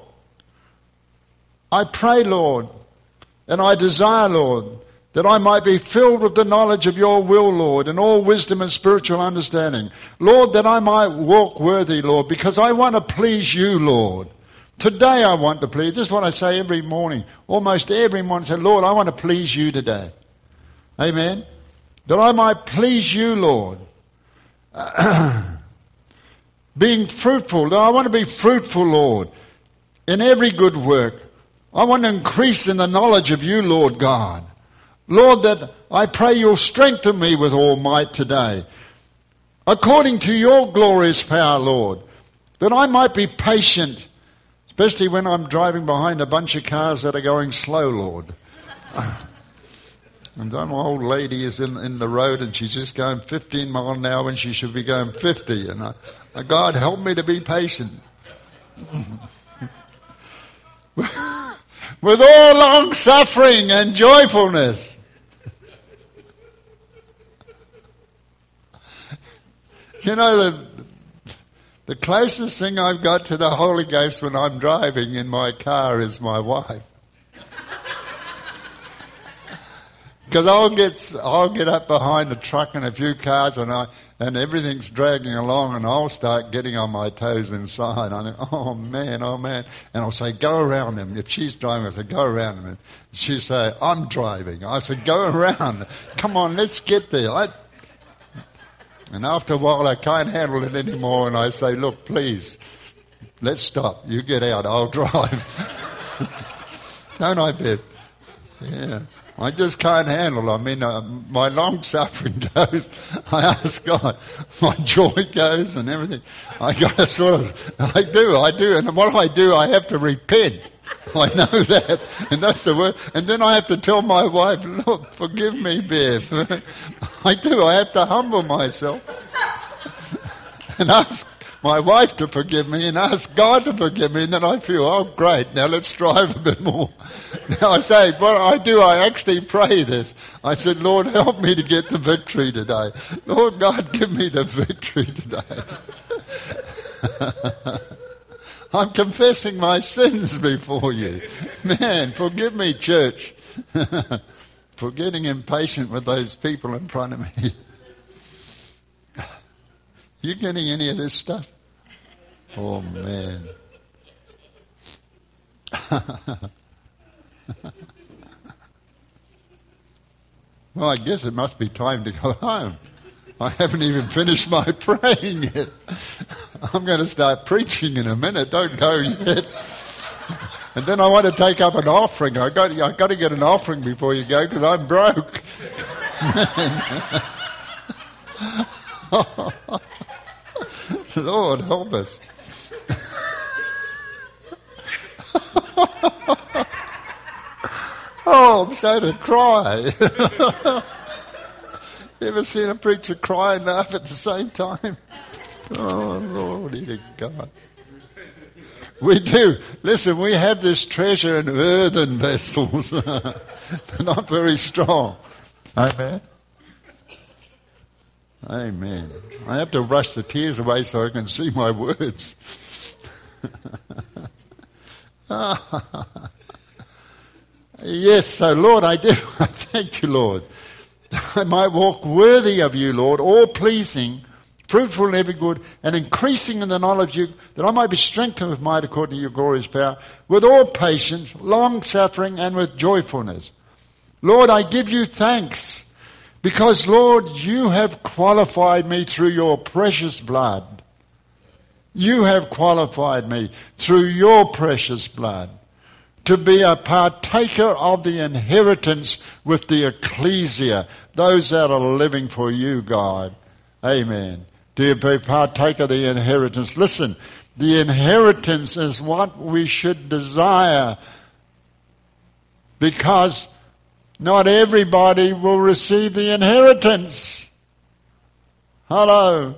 I pray, Lord, and I desire, Lord, that I might be filled with the knowledge of your will, Lord, and all wisdom and spiritual understanding. Lord, that I might walk worthy, Lord, because I want to please you, Lord. Today I want to please. This is what I say every morning. Almost every morning I say, Lord, I want to please you today. Amen. That I might please you, Lord. Being fruitful. I want to be fruitful, Lord, in every good work. I want to increase in the knowledge of you, Lord God. Lord, that I pray you'll strengthen me with all might today, according to your glorious power, Lord, that I might be patient, especially when I'm driving behind a bunch of cars that are going slow, Lord. And an old lady is in, in the road and she's just going fifteen mile an hour when she should be going fifty. And I, I, God, help me to be patient. With all long suffering and joyfulness. You know, the, the closest thing I've got to the Holy Ghost when I'm driving in my car is my wife. Because I'll get I'll get up behind the truck and a few cars and I and everything's dragging along and I'll start getting on my toes inside. I think, oh man, oh man. And I'll say, go around them. If she's driving, I say, go around them. And she'll say, I'm driving. I say, go around. Come on, let's get there. I, and after a while I can't handle it anymore and I say, look, please, let's stop. You get out, I'll drive. Don't I, babe? Yeah. I just can't handle. I mean, uh, my long suffering goes. I ask God, my joy goes, and everything. I got to sort of. I do, I do, and what I do, I have to repent. I know that, and that's the word. And then I have to tell my wife, "Look, forgive me, Bev." I do. I have to humble myself and ask my wife to forgive me and ask God to forgive me, and then I feel, oh great, now let's drive a bit more. Now I say, what I do, I actually pray this. I said, Lord, help me to get the victory today. Lord God, give me the victory today. I'm confessing my sins before you. Man, forgive me, church, for getting impatient with those people in front of me. You getting any of this stuff? Oh, man. Well, I guess it must be time to go home. I haven't even finished my praying yet. I'm going to start preaching in a minute. Don't go yet. And then I want to take up an offering. I got, I got to get an offering before you go because I'm broke. Lord, help us. Oh, I'm so to cry. You ever seen a preacher cry and laugh at the same time? Oh, Lordy to God. We do. Listen, we have this treasure in earthen vessels. They're not very strong. Amen. Amen. I have to rush the tears away so I can see my words. Yes, so Lord, I do. I thank you, Lord. I might walk worthy of you, Lord, all pleasing, fruitful in every good, and increasing in the knowledge of you, that I might be strengthened with might according to your glorious power, with all patience, long suffering, and with joyfulness. Lord, I give you thanks. Because, Lord, you have qualified me through your precious blood. You have qualified me through your precious blood to be a partaker of the inheritance with the ecclesia, those that are living for you, God. Amen. Do you be partaker of the inheritance? Listen, the inheritance is what we should desire because not everybody will receive the inheritance. Hello.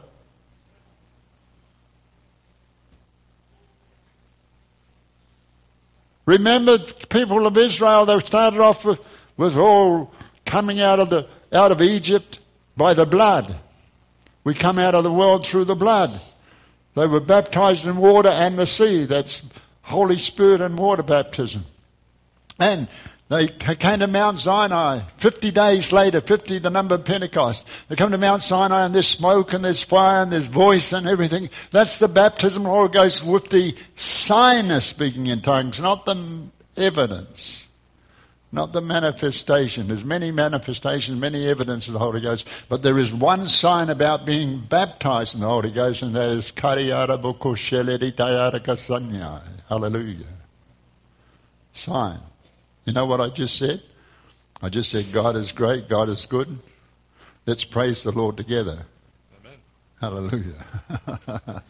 Remember, people of Israel, they started off with, with all coming out of the out of Egypt by the blood. We come out of the world through the blood. They were baptized in water and the sea. That's Holy Spirit and water baptism. And they came to Mount Sinai. Fifty days later, fifty, the number of Pentecost. They come to Mount Sinai and there's smoke and there's fire and there's voice and everything. That's the baptism. All goes with the sign of speaking in tongues, not the evidence, not the manifestation. There's many manifestations, many evidences of the Holy Ghost, but there is one sign about being baptized in the Holy Ghost, and that is Kariyara Boko Sheledi Tayara Kasanya. Hallelujah. Sign. You know what I just said? I just said God is great, God is good. Let's praise the Lord together. Amen. Hallelujah.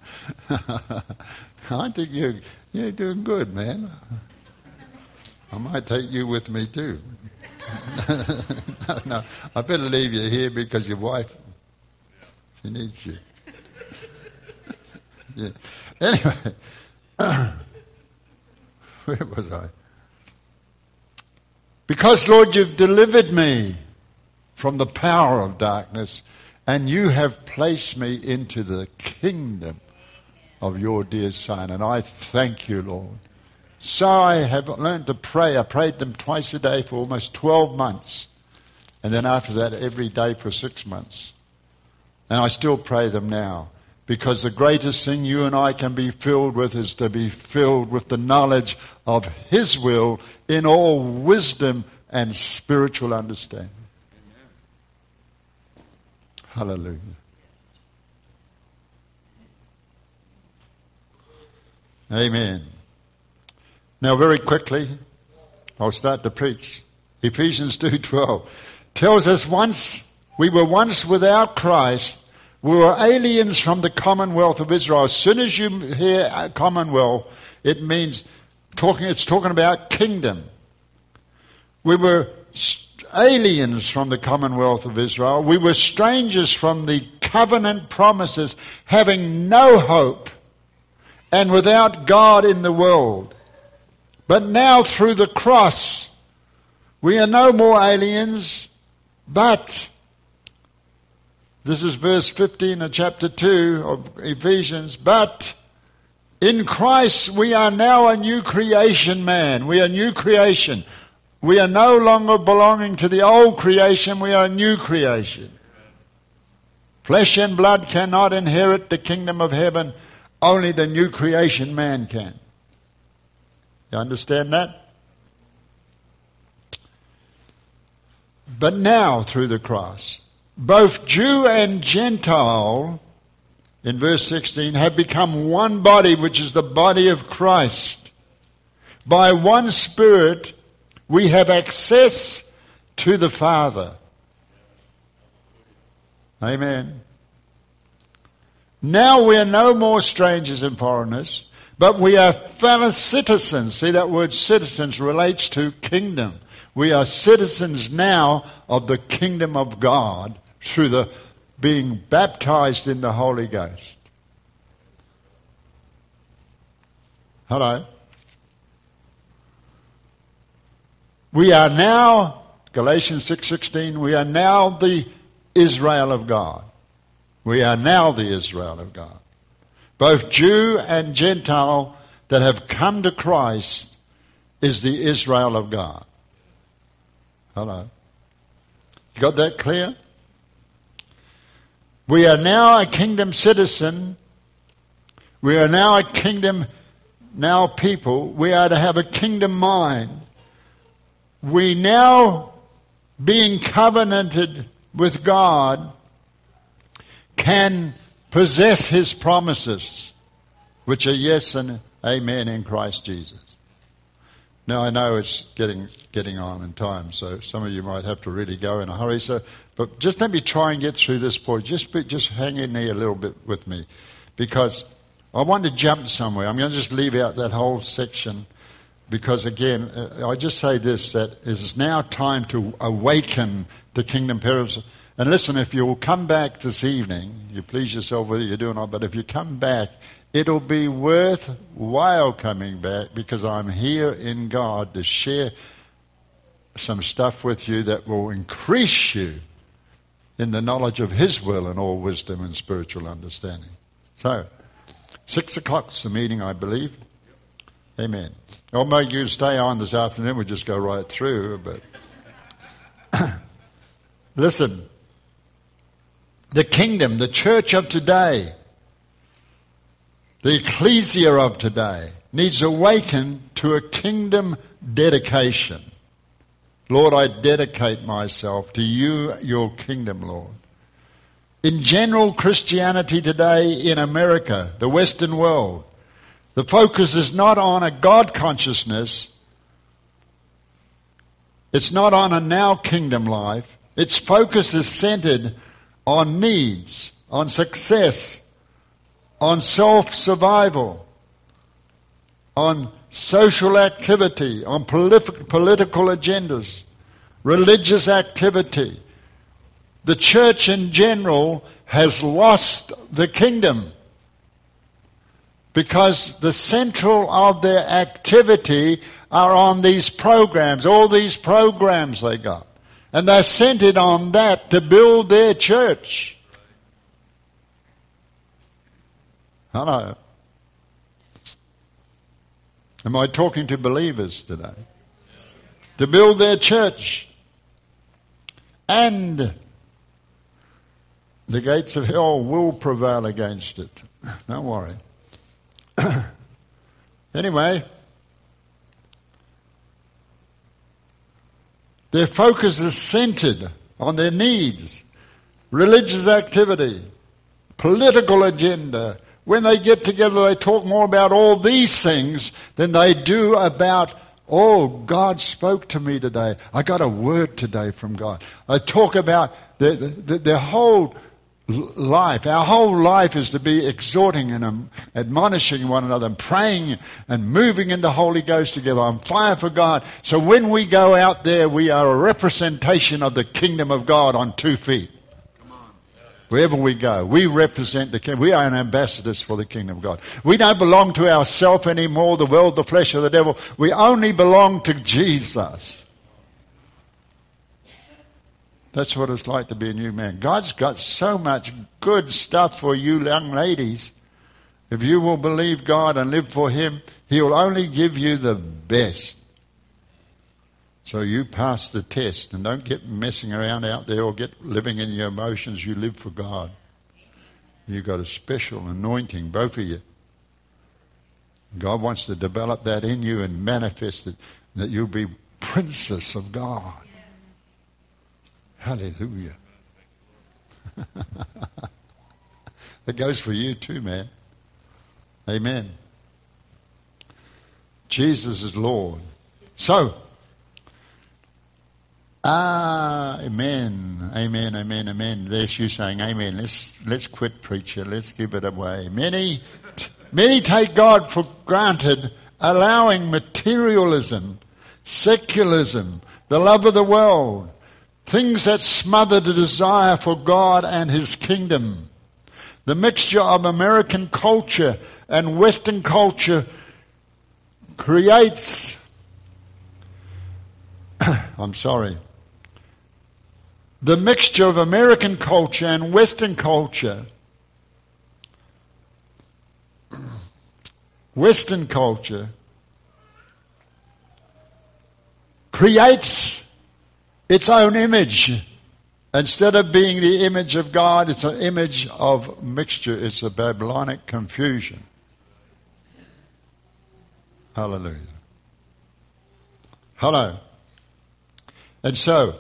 I think you're, you're doing good, man. I might take you with me too. no, no, I better leave you here because your wife, she needs you. Yeah. Anyway, where was I? Because, Lord, you've delivered me from the power of darkness, and you have placed me into the kingdom of your dear Son. And I thank you, Lord. So I have learned to pray. I prayed them twice a day for almost twelve months. And then after that, every day for six months. And I still pray them now. Because the greatest thing you and I can be filled with is to be filled with the knowledge of His will in all wisdom and spiritual understanding. Amen. Hallelujah. Amen. Now very quickly, I'll start to preach. Ephesians two twelve tells us once we were once without Christ. We were aliens from the commonwealth of Israel. As soon as you hear commonwealth, it means talking. It's talking about kingdom. We were aliens from the commonwealth of Israel. We were strangers from the covenant promises, having no hope and without God in the world. But now through the cross, we are no more aliens, but... This is verse fifteen of chapter two of Ephesians. But in Christ we are now a new creation, man. We are new creation. We are no longer belonging to the old creation. We are a new creation. Flesh and blood cannot inherit the kingdom of heaven. Only the new creation man can. You understand that? But now through the cross, both Jew and Gentile, in verse sixteen, have become one body, which is the body of Christ. By one Spirit, we have access to the Father. Amen. Now we are no more strangers and foreigners, but we are fellow citizens. See, that word citizens relates to kingdom. We are citizens now of the kingdom of God through the being baptized in the Holy Ghost. Hello. We are now, Galatians six sixteen, we are now the Israel of God. We are now the Israel of God. Both Jew and Gentile that have come to Christ is the Israel of God. Hello. You got that clear? We are now a kingdom citizen. We are now a kingdom now people. We are to have a kingdom mind. We now, being covenanted with God, can possess His promises, which are yes and amen in Christ Jesus. Now I know it's getting getting on in time, so some of you might have to really go in a hurry. So, but just let me try and get through this point. Just be, just hang in there a little bit with me, because I want to jump somewhere. I'm going to just leave out that whole section, because again, uh, I just say this, that it is now time to awaken the kingdom pillars. And listen, if you'll come back this evening, you please yourself whether you do or not, but if you come back, it'll be worthwhile coming back, because I'm here in God to share some stuff with you that will increase you in the knowledge of His will and all wisdom and spiritual understanding. So, six o'clock's the meeting, I believe. Amen. I'll make you stay on this afternoon. We'll just go right through, but listen. The kingdom, the church of today, the ecclesia of today, needs to awaken to a kingdom dedication. Lord, I dedicate myself to you, your kingdom, Lord. In general, Christianity today in America, the Western world, the focus is not on a God consciousness. It's not on a now kingdom life. Its focus is centered on needs, on success, on self-survival, on social activity, on politi- political agendas, religious activity. The church in general has lost the kingdom because the central of their activity are on these programs, all these programs they got. And they're centered on that to build their church. Hello. Am I talking to believers today? To build their church. And the gates of hell will prevail against it. Don't worry. Anyway, their focus is centered on their needs, religious activity, political agenda. When they get together, they talk more about all these things than they do about, oh, God spoke to me today. I got a word today from God. I talk about their, their, their whole life. Our whole life is to be exhorting and admonishing one another and praying and moving in the Holy Ghost together on fire for God. So when we go out there, we are a representation of the kingdom of God on two feet. Wherever we go, we represent the kingdom. We are an ambassadors for the kingdom of God. We don't belong to ourselves anymore, the world, the flesh, or the devil. We only belong to Jesus. That's what it's like to be a new man. God's got so much good stuff for you young ladies. If you will believe God and live for Him, He will only give you the best. So you pass the test and don't get messing around out there or get living in your emotions. You live for God. You've got a special anointing, both of you. God wants to develop that in you and manifest it, that you'll be princess of God. Hallelujah. That goes for you too, man. Amen. Jesus is Lord. So, ah, amen, amen, amen, amen. There's you saying amen. Let's let's quit, preacher. Let's give it away. Many, many take God for granted, allowing materialism, secularism, the love of the world, things that smother the desire for God and His kingdom. The mixture of American culture and Western culture creates, I'm sorry, the mixture of American culture and Western culture, Western culture creates its own image. Instead of being the image of God, it's an image of mixture. It's a Babylonic confusion. Hallelujah. Hello. And so,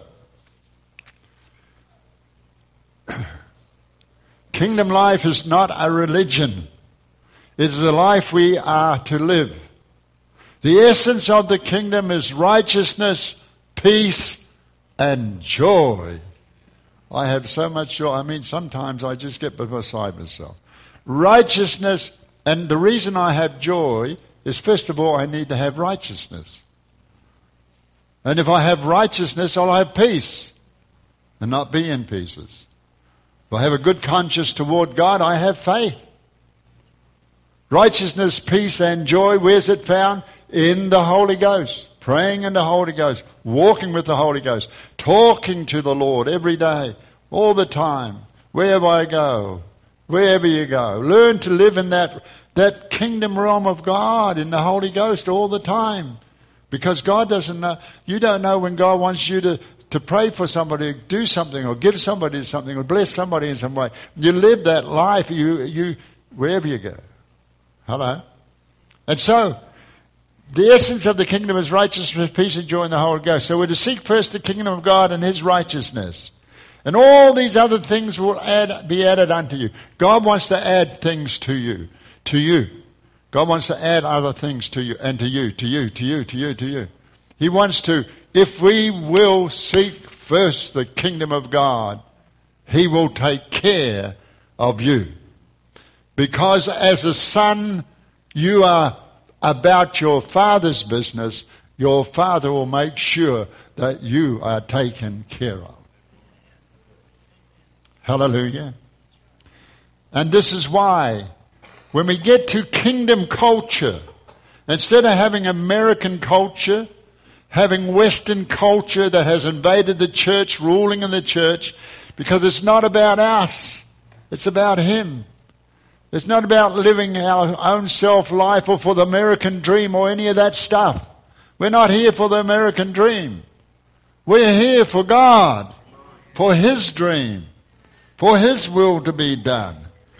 kingdom life is not a religion. It is a life we are to live. The essence of the kingdom is righteousness, peace, and joy. I have so much joy. I mean, sometimes I just get beside myself. Righteousness, and the reason I have joy is, first of all, I need to have righteousness. And if I have righteousness, I'll have peace and not be in pieces. If I have a good conscience toward God, I have faith. Righteousness, peace, and joy, where's it found? In the Holy Ghost. Praying in the Holy Ghost, walking with the Holy Ghost, talking to the Lord every day, all the time, wherever I go, wherever you go. Learn to live in that, that kingdom realm of God in the Holy Ghost all the time. Because God doesn't know, you don't know when God wants you to, to pray for somebody, do something, or give somebody something, or bless somebody in some way. You live that life you you wherever you go. Hello? And so, the essence of the kingdom is righteousness, peace, and joy in the Holy Ghost. So we're to seek first the kingdom of God and His righteousness. And all these other things will add, be added unto you. God wants to add things to you. To you. God wants to add other things to you and to you, to you, to you, to you, to you. He wants to, if we will seek first the kingdom of God, He will take care of you. Because as a son, you are about your Father's business. Your Father will make sure that that you are taken care of. Hallelujah. And this is why when we get to kingdom culture, instead of having American culture, having Western culture that has invaded the church, ruling in the church, because it's not about us, it's about Him. It's not about living our own self-life or for the American dream or any of that stuff. We're not here for the American dream. We're here for God, for His dream, for His will to be done.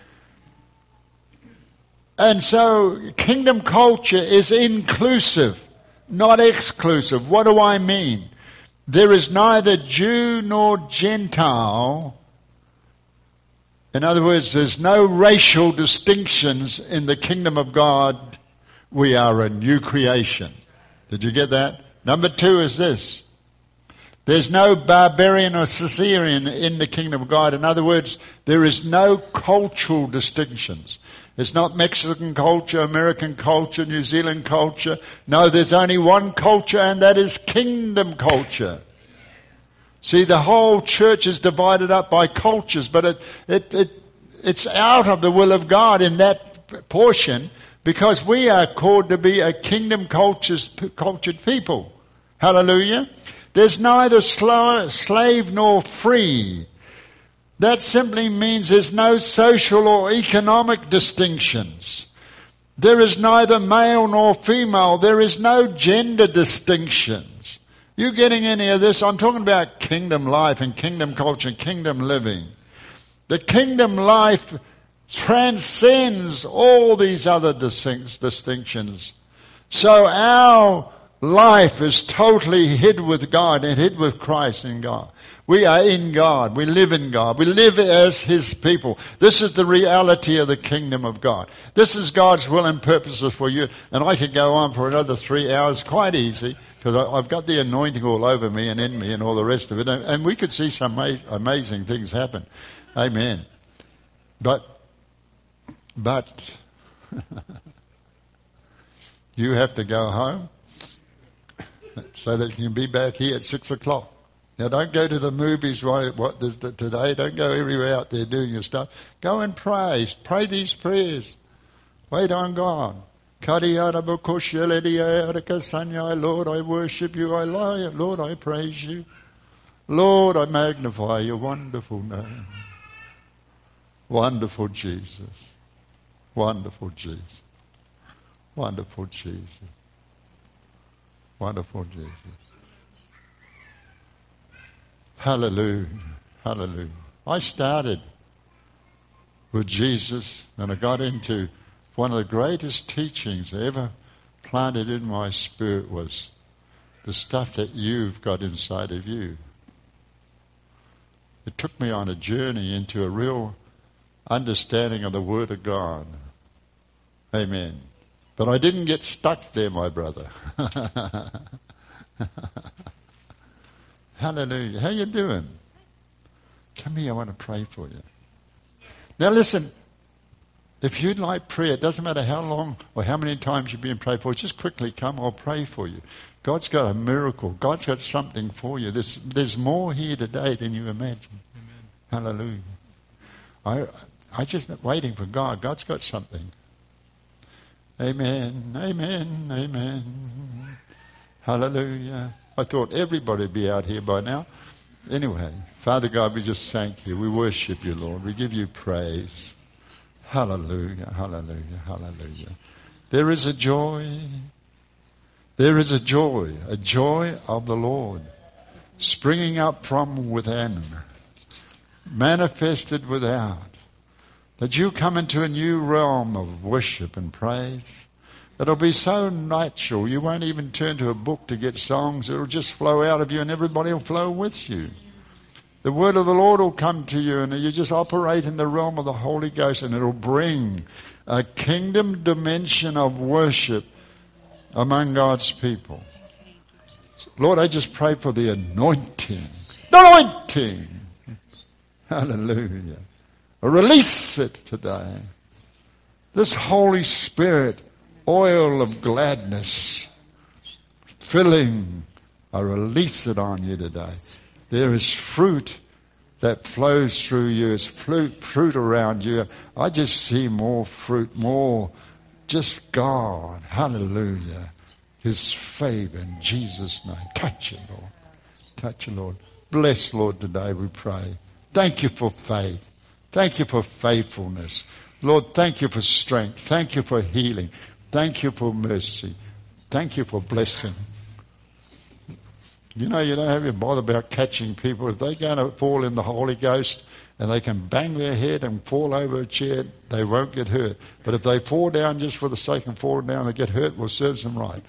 And so kingdom culture is inclusive, not exclusive. What do I mean? There is neither Jew nor Gentile. In other words, there's no racial distinctions in the kingdom of God. We are a new creation. Did you get that? Number two is this. There's no barbarian or Caesarean in the kingdom of God. In other words, there is no cultural distinctions. It's not Mexican culture, American culture, New Zealand culture. No, there's only one culture, and that is kingdom culture. See, the whole church is divided up by cultures, but it, it, it, it's out of the will of God in that portion, because we are called to be a kingdom cultures, cultured people. Hallelujah. There's neither slave nor free. That simply means there's no social or economic distinctions. There is neither male nor female. There is no gender distinctions. You getting any of this? I'm talking about kingdom life and kingdom culture, kingdom living. The kingdom life transcends all these other distinct, distinctions. So our life is totally hid with God and hid with Christ in God. We are in God. We live in God. We live as His people. This is the reality of the kingdom of God. This is God's will and purposes for you. And I could go on for another three hours quite easy, because I've got the anointing all over me and in me and all the rest of it. And we could see some amazing things happen. Amen. But, but, you have to go home so that you can be back here at six o'clock. Now, don't go to the movies right, what there's the, today. Don't go everywhere out there doing your stuff. Go and pray. Pray these prayers. Wait on God. Lord, I worship you. I love you. Lord, I praise you. Lord, I magnify your wonderful name. Wonderful Jesus. Wonderful Jesus. Wonderful Jesus. Wonderful Jesus. Hallelujah. Hallelujah. I started with Jesus, and I got into one of the greatest teachings ever planted in my spirit was the stuff that you've got inside of you. It took me on a journey into a real understanding of the Word of God. Amen. But I didn't get stuck there, my brother. Hallelujah. How you doing? Come here, I want to pray for you. Now listen, if you'd like prayer, it doesn't matter how long or how many times you've been prayed for, just quickly come, I'll pray for you. God's got a miracle. God's got something for you. There's, there's more here today than you imagine. Amen. Hallelujah. I, I'm just not waiting for God. God's got something. Amen, amen, amen. Hallelujah. I thought everybody would be out here by now. Anyway, Father God, we just thank you. We worship you, Lord. We give you praise. Hallelujah, hallelujah, hallelujah. There is a joy. There is a joy, a joy of the Lord, springing up from within, manifested without. That you come into a new realm of worship and praise. It'll be so natural. You won't even turn to a book to get songs. It'll just flow out of you and everybody will flow with you. The word of the Lord will come to you and you just operate in the realm of the Holy Ghost, and it'll bring a kingdom dimension of worship among God's people. Lord, I just pray for the anointing. Anointing! Hallelujah. Release it today. This Holy Spirit, oil of gladness, filling I release it on you today. There is fruit that flows through you. It's fruit, fruit around you. I just see more fruit, more just God. Hallelujah. His favor in Jesus' name. Touch it, Lord. Touch it, Lord. Bless, Lord, today we pray. Thank you for faith. Thank you for faithfulness. Lord, thank you for strength. Thank you for healing. Thank you for mercy. Thank you for blessing. You know, you don't have to bother about catching people. If they're going to fall in the Holy Ghost and they can bang their head and fall over a chair, they won't get hurt. But if they fall down just for the sake of falling down, they get hurt, well, serves them right.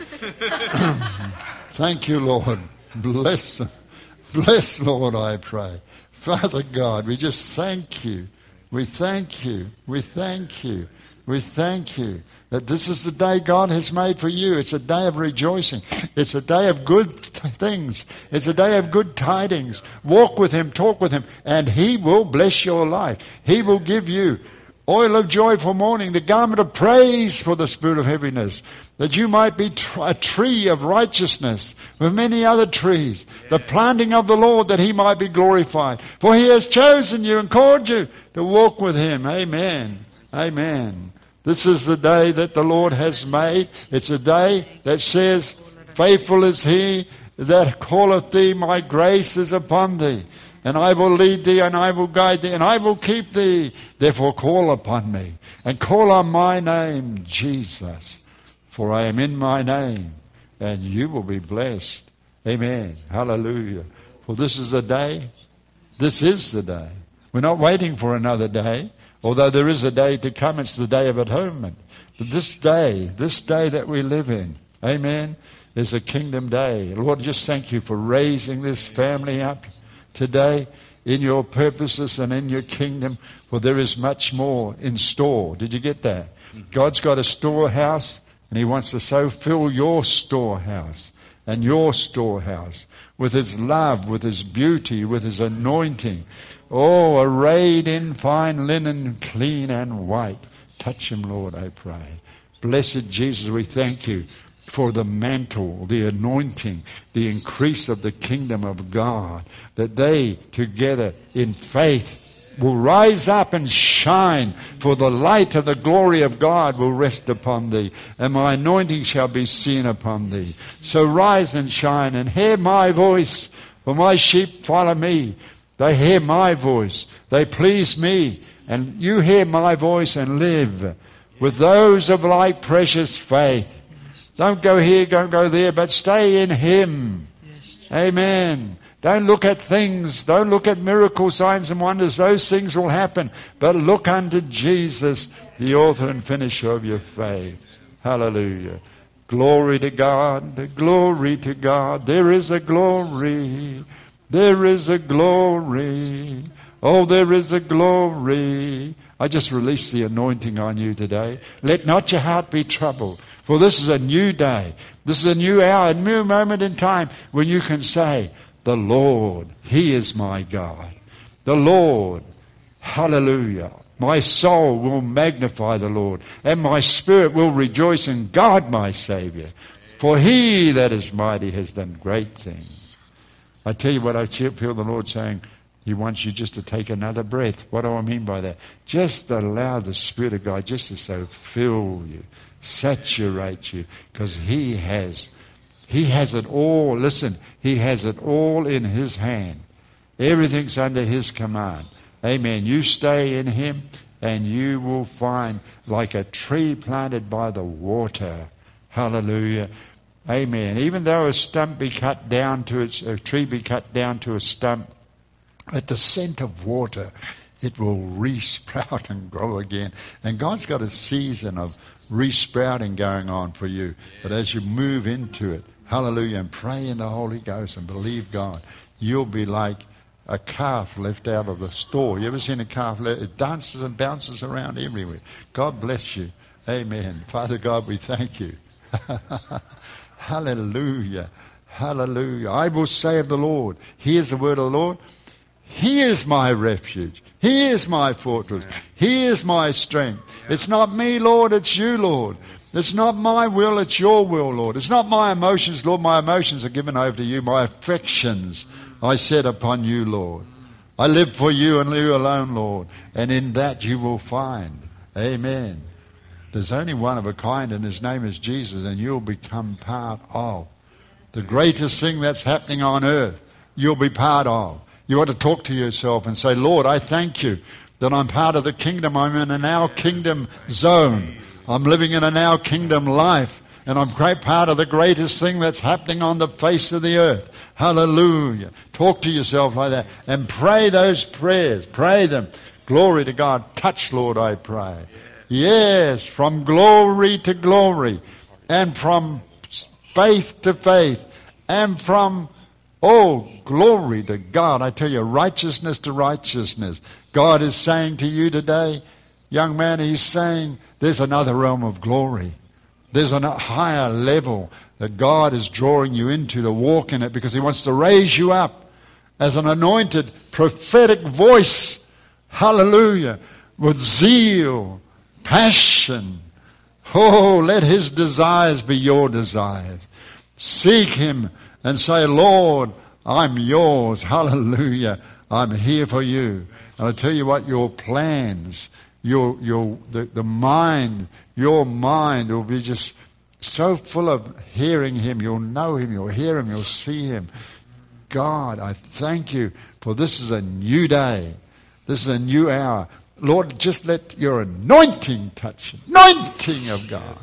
Thank you, Lord. Bless them. Bless, Lord, I pray. Father God, we just thank you. We thank you. We thank you. We thank you that this is the day God has made for you. It's a day of rejoicing. It's a day of good t- things. It's a day of good tidings. Walk with him, talk with him, and he will bless your life. He will give you oil of joy for mourning, the garment of praise for the spirit of heaviness, that you might be tr- a tree of righteousness with many other trees, the planting of the Lord, that he might be glorified. For he has chosen you and called you to walk with him. Amen. Amen. This is the day that the Lord has made. It's a day that says, faithful is he that calleth thee, my grace is upon thee. And I will lead thee, and I will guide thee, and I will keep thee. Therefore call upon me, and call on my name, Jesus. For I am in my name, and you will be blessed. Amen. Hallelujah. For this is the day. This is the day. We're not waiting for another day. Although there is a day to come, it's the day of atonement. But this day, this day that we live in, amen, is a kingdom day. Lord, just thank you for raising this family up today in your purposes and in your kingdom, for there is much more in store. Did you get that? God's got a storehouse, and he wants to so fill your storehouse and your storehouse with his love, with his beauty, with his anointing. Oh, arrayed in fine linen, clean and white. Touch him, Lord, I pray. Blessed Jesus, we thank you for the mantle, the anointing, the increase of the kingdom of God, that they together in faith will rise up and shine, for the light of the glory of God will rest upon thee, and my anointing shall be seen upon thee. So rise and shine and hear my voice, for my sheep follow me. They hear my voice. They please me. And you hear my voice and live with those of like precious faith. Don't go here, don't go there, but stay in him. Amen. Don't look at things. Don't look at miracles, signs and wonders. Those things will happen. But look unto Jesus, the author and finisher of your faith. Hallelujah. Glory to God. Glory to God. There is a glory. There is a glory. Oh, there is a glory. I just release the anointing on you today. Let not your heart be troubled. For this is a new day. This is a new hour, a new moment in time when you can say, the Lord, he is my God. The Lord, hallelujah. My soul will magnify the Lord, and my spirit will rejoice in God my Savior. For he that is mighty has done great things. I tell you what, I feel the Lord saying, he wants you just to take another breath. What do I mean by that? Just allow the Spirit of God just to so fill you, saturate you, because he has, he has it all. Listen, he has it all in his hand. Everything's under his command. Amen. You stay in him, and you will find like a tree planted by the water. Hallelujah. Amen. Even though a stump be cut down to its, a tree be cut down to a stump, at the scent of water, it will re-sprout and grow again. And God's got a season of re-sprouting going on for you. But as you move into it, hallelujah, and pray in the Holy Ghost and believe God, you'll be like a calf left out of the store. You ever seen a calf? It dances and bounces around everywhere. God bless you. Amen. Father God, we thank you. Hallelujah. Hallelujah. I will say of the Lord, here's the word of the Lord, he is my refuge. He is my fortress. He is my strength. It's not me, Lord, it's you, Lord. It's not my will, it's your will, Lord. It's not my emotions, Lord. My emotions are given over to you. My affections I set upon you, Lord. I live for you and you alone, Lord. And in that you will find. Amen. There's only one of a kind, and his name is Jesus, and you'll become part of the greatest thing that's happening on earth. You'll be part of. You ought to talk to yourself and say, Lord, I thank you that I'm part of the kingdom. I'm in a now kingdom zone. I'm living in a now kingdom life, and I'm great part of the greatest thing that's happening on the face of the earth. Hallelujah. Talk to yourself like that and pray those prayers. Pray them. Glory to God. Touch, Lord, I pray. Yes, from glory to glory, and from faith to faith, and from, oh, glory to God. I tell you, righteousness to righteousness. God is saying to you today, young man, he's saying there's another realm of glory. There's a higher level that God is drawing you into to walk in it, because he wants to raise you up as an anointed prophetic voice. Hallelujah. With zeal, passion. Oh, let his desires be your desires. Seek him and say, Lord, I'm yours. Hallelujah. I'm here for you. And I'll tell you what, your plans, your your the, the mind, your mind will be just so full of hearing him. You'll know him, you'll hear him, you'll see him. God, I thank you for this is a new day. This is a new hour. Lord, just let your anointing touch him. Anointing of God.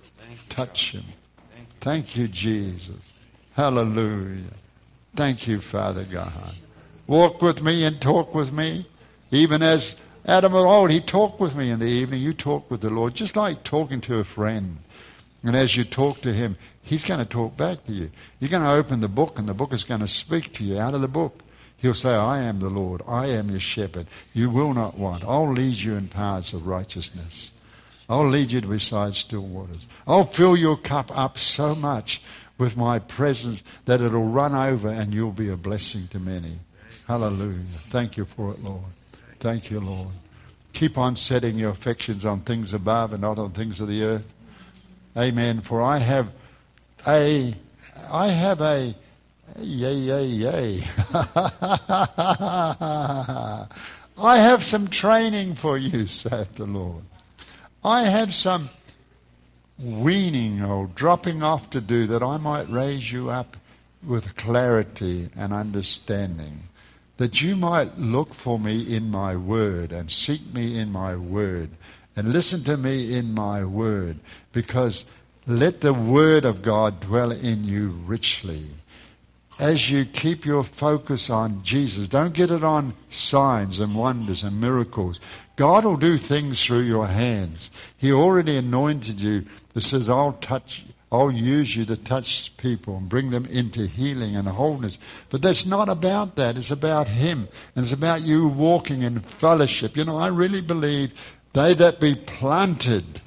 Touch him. Thank you, Jesus. Hallelujah. Thank you, Father God. Walk with me and talk with me. Even as Adam of old, he talked with me in the evening. You talk with the Lord, just like talking to a friend. And as you talk to him, he's going to talk back to you. You're going to open the book, and the book is going to speak to you out of the book. He'll say, I am the Lord. I am your shepherd. You will not want. I'll lead you in paths of righteousness. I'll lead you to beside still waters. I'll fill your cup up so much with my presence that it'll run over and you'll be a blessing to many. Hallelujah. Thank you for it, Lord. Thank you, Lord. Keep on setting your affections on things above and not on things of the earth. Amen. For I have a, I have a, yay, yay, yay. I have some training for you, saith the Lord. I have some weaning or dropping off to do that I might raise you up with clarity and understanding, that you might look for me in my word and seek me in my word and listen to me in my word, because let the word of God dwell in you richly. As you keep your focus on Jesus, don't get it on signs and wonders and miracles. God will do things through your hands. He already anointed you. That says, I'll touch, I'll use you to touch people and bring them into healing and wholeness. But that's not about that. It's about him. And it's about you walking in fellowship. You know, I really believe they that be planted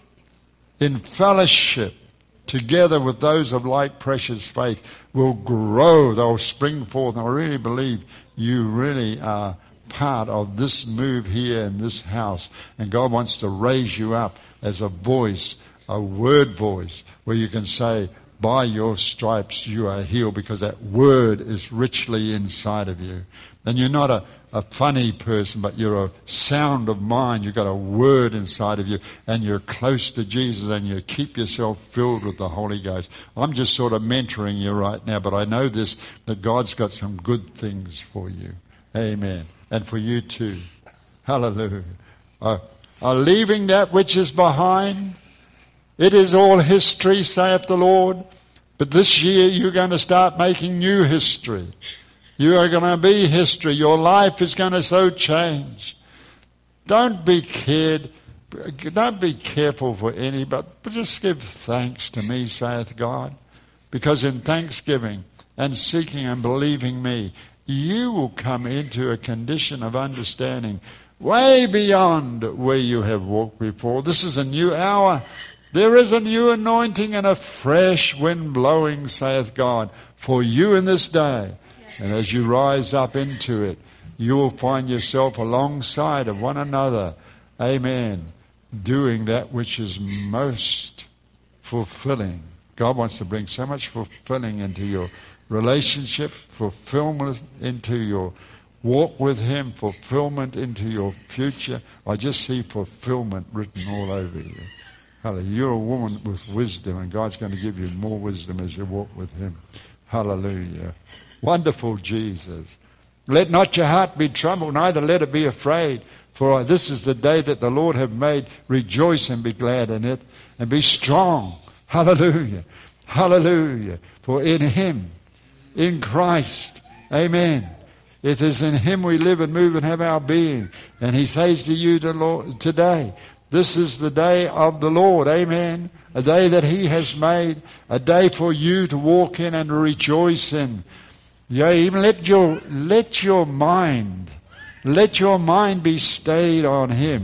in fellowship together with those of like precious faith will grow. They'll spring forth. And I really believe you really are part of this move here in this house. And God wants to raise you up as a voice, a word voice, where you can say, by your stripes you are healed, because that word is richly inside of you. And you're not a, a funny person, but you're a sound of mind. You've got a word inside of you, and you're close to Jesus, and you keep yourself filled with the Holy Ghost. I'm just sort of mentoring you right now, but I know this, that God's got some good things for you. Amen. And for you too. Hallelujah. Uh, are leaving that which is behind. It is all history, saith the Lord. But this year you're going to start making new history. You are going to be history. Your life is going to so change. Don't be cared. Don't be careful for any, but just give thanks to me, saith God. Because in thanksgiving and seeking and believing me, you will come into a condition of understanding way beyond where you have walked before. This is a new hour. There is a new anointing and a fresh wind blowing, saith God, for you in this day. Yes. And as you rise up into it, you will find yourself alongside of one another. Amen. Doing that which is most fulfilling. God wants to bring so much fulfilling into your relationship, fulfillment into your walk with him, fulfillment into your future. I just see fulfillment written all over you. Hallelujah. You're a woman with wisdom, and God's going to give you more wisdom as you walk with him. Hallelujah. Wonderful Jesus. Let not your heart be troubled, neither let it be afraid. For this is the day that the Lord hath made. Rejoice and be glad in it, and be strong. Hallelujah. Hallelujah. For in him, in Christ, amen, it is in him we live and move and have our being. And he says to you today, this is the day of the Lord, amen, a day that he has made, a day for you to walk in and rejoice in. Yeah, even let your, let your mind, let your mind be stayed on him.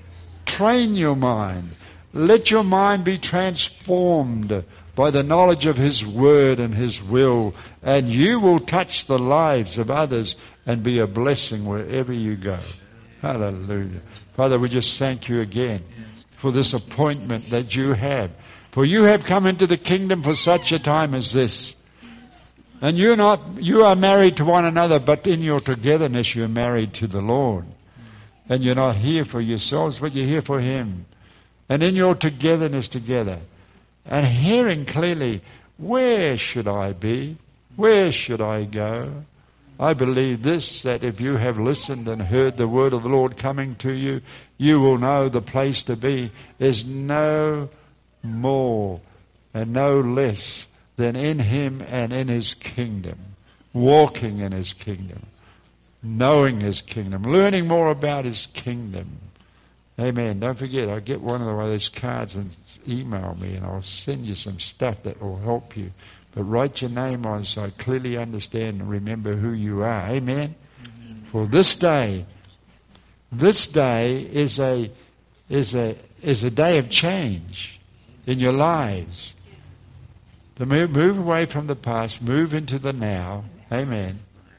Train your mind. Let your mind be transformed by the knowledge of his word and his will, and you will touch the lives of others and be a blessing wherever you go. Hallelujah. Father, we just thank you again for this appointment that you have. For you have come into the kingdom for such a time as this. And you're not, you are married to one another, but in your togetherness you're married to the Lord. And you're not here for yourselves, but you're here for him. And in your togetherness together, and hearing clearly, where should I be? Where should I go? I believe this, that if you have listened and heard the word of the Lord coming to you, you will know the place to be is no more and no less than in him and in his kingdom, walking in his kingdom, knowing his kingdom, learning more about his kingdom. Amen. Don't forget, I'll get one of those cards and email me, and I'll send you some stuff that will help you. But write your name on so I clearly understand and remember who you are. Amen. Amen. For this day, this day is a is a is a day of change in your lives. To move, move away from the past, move into the now. Amen.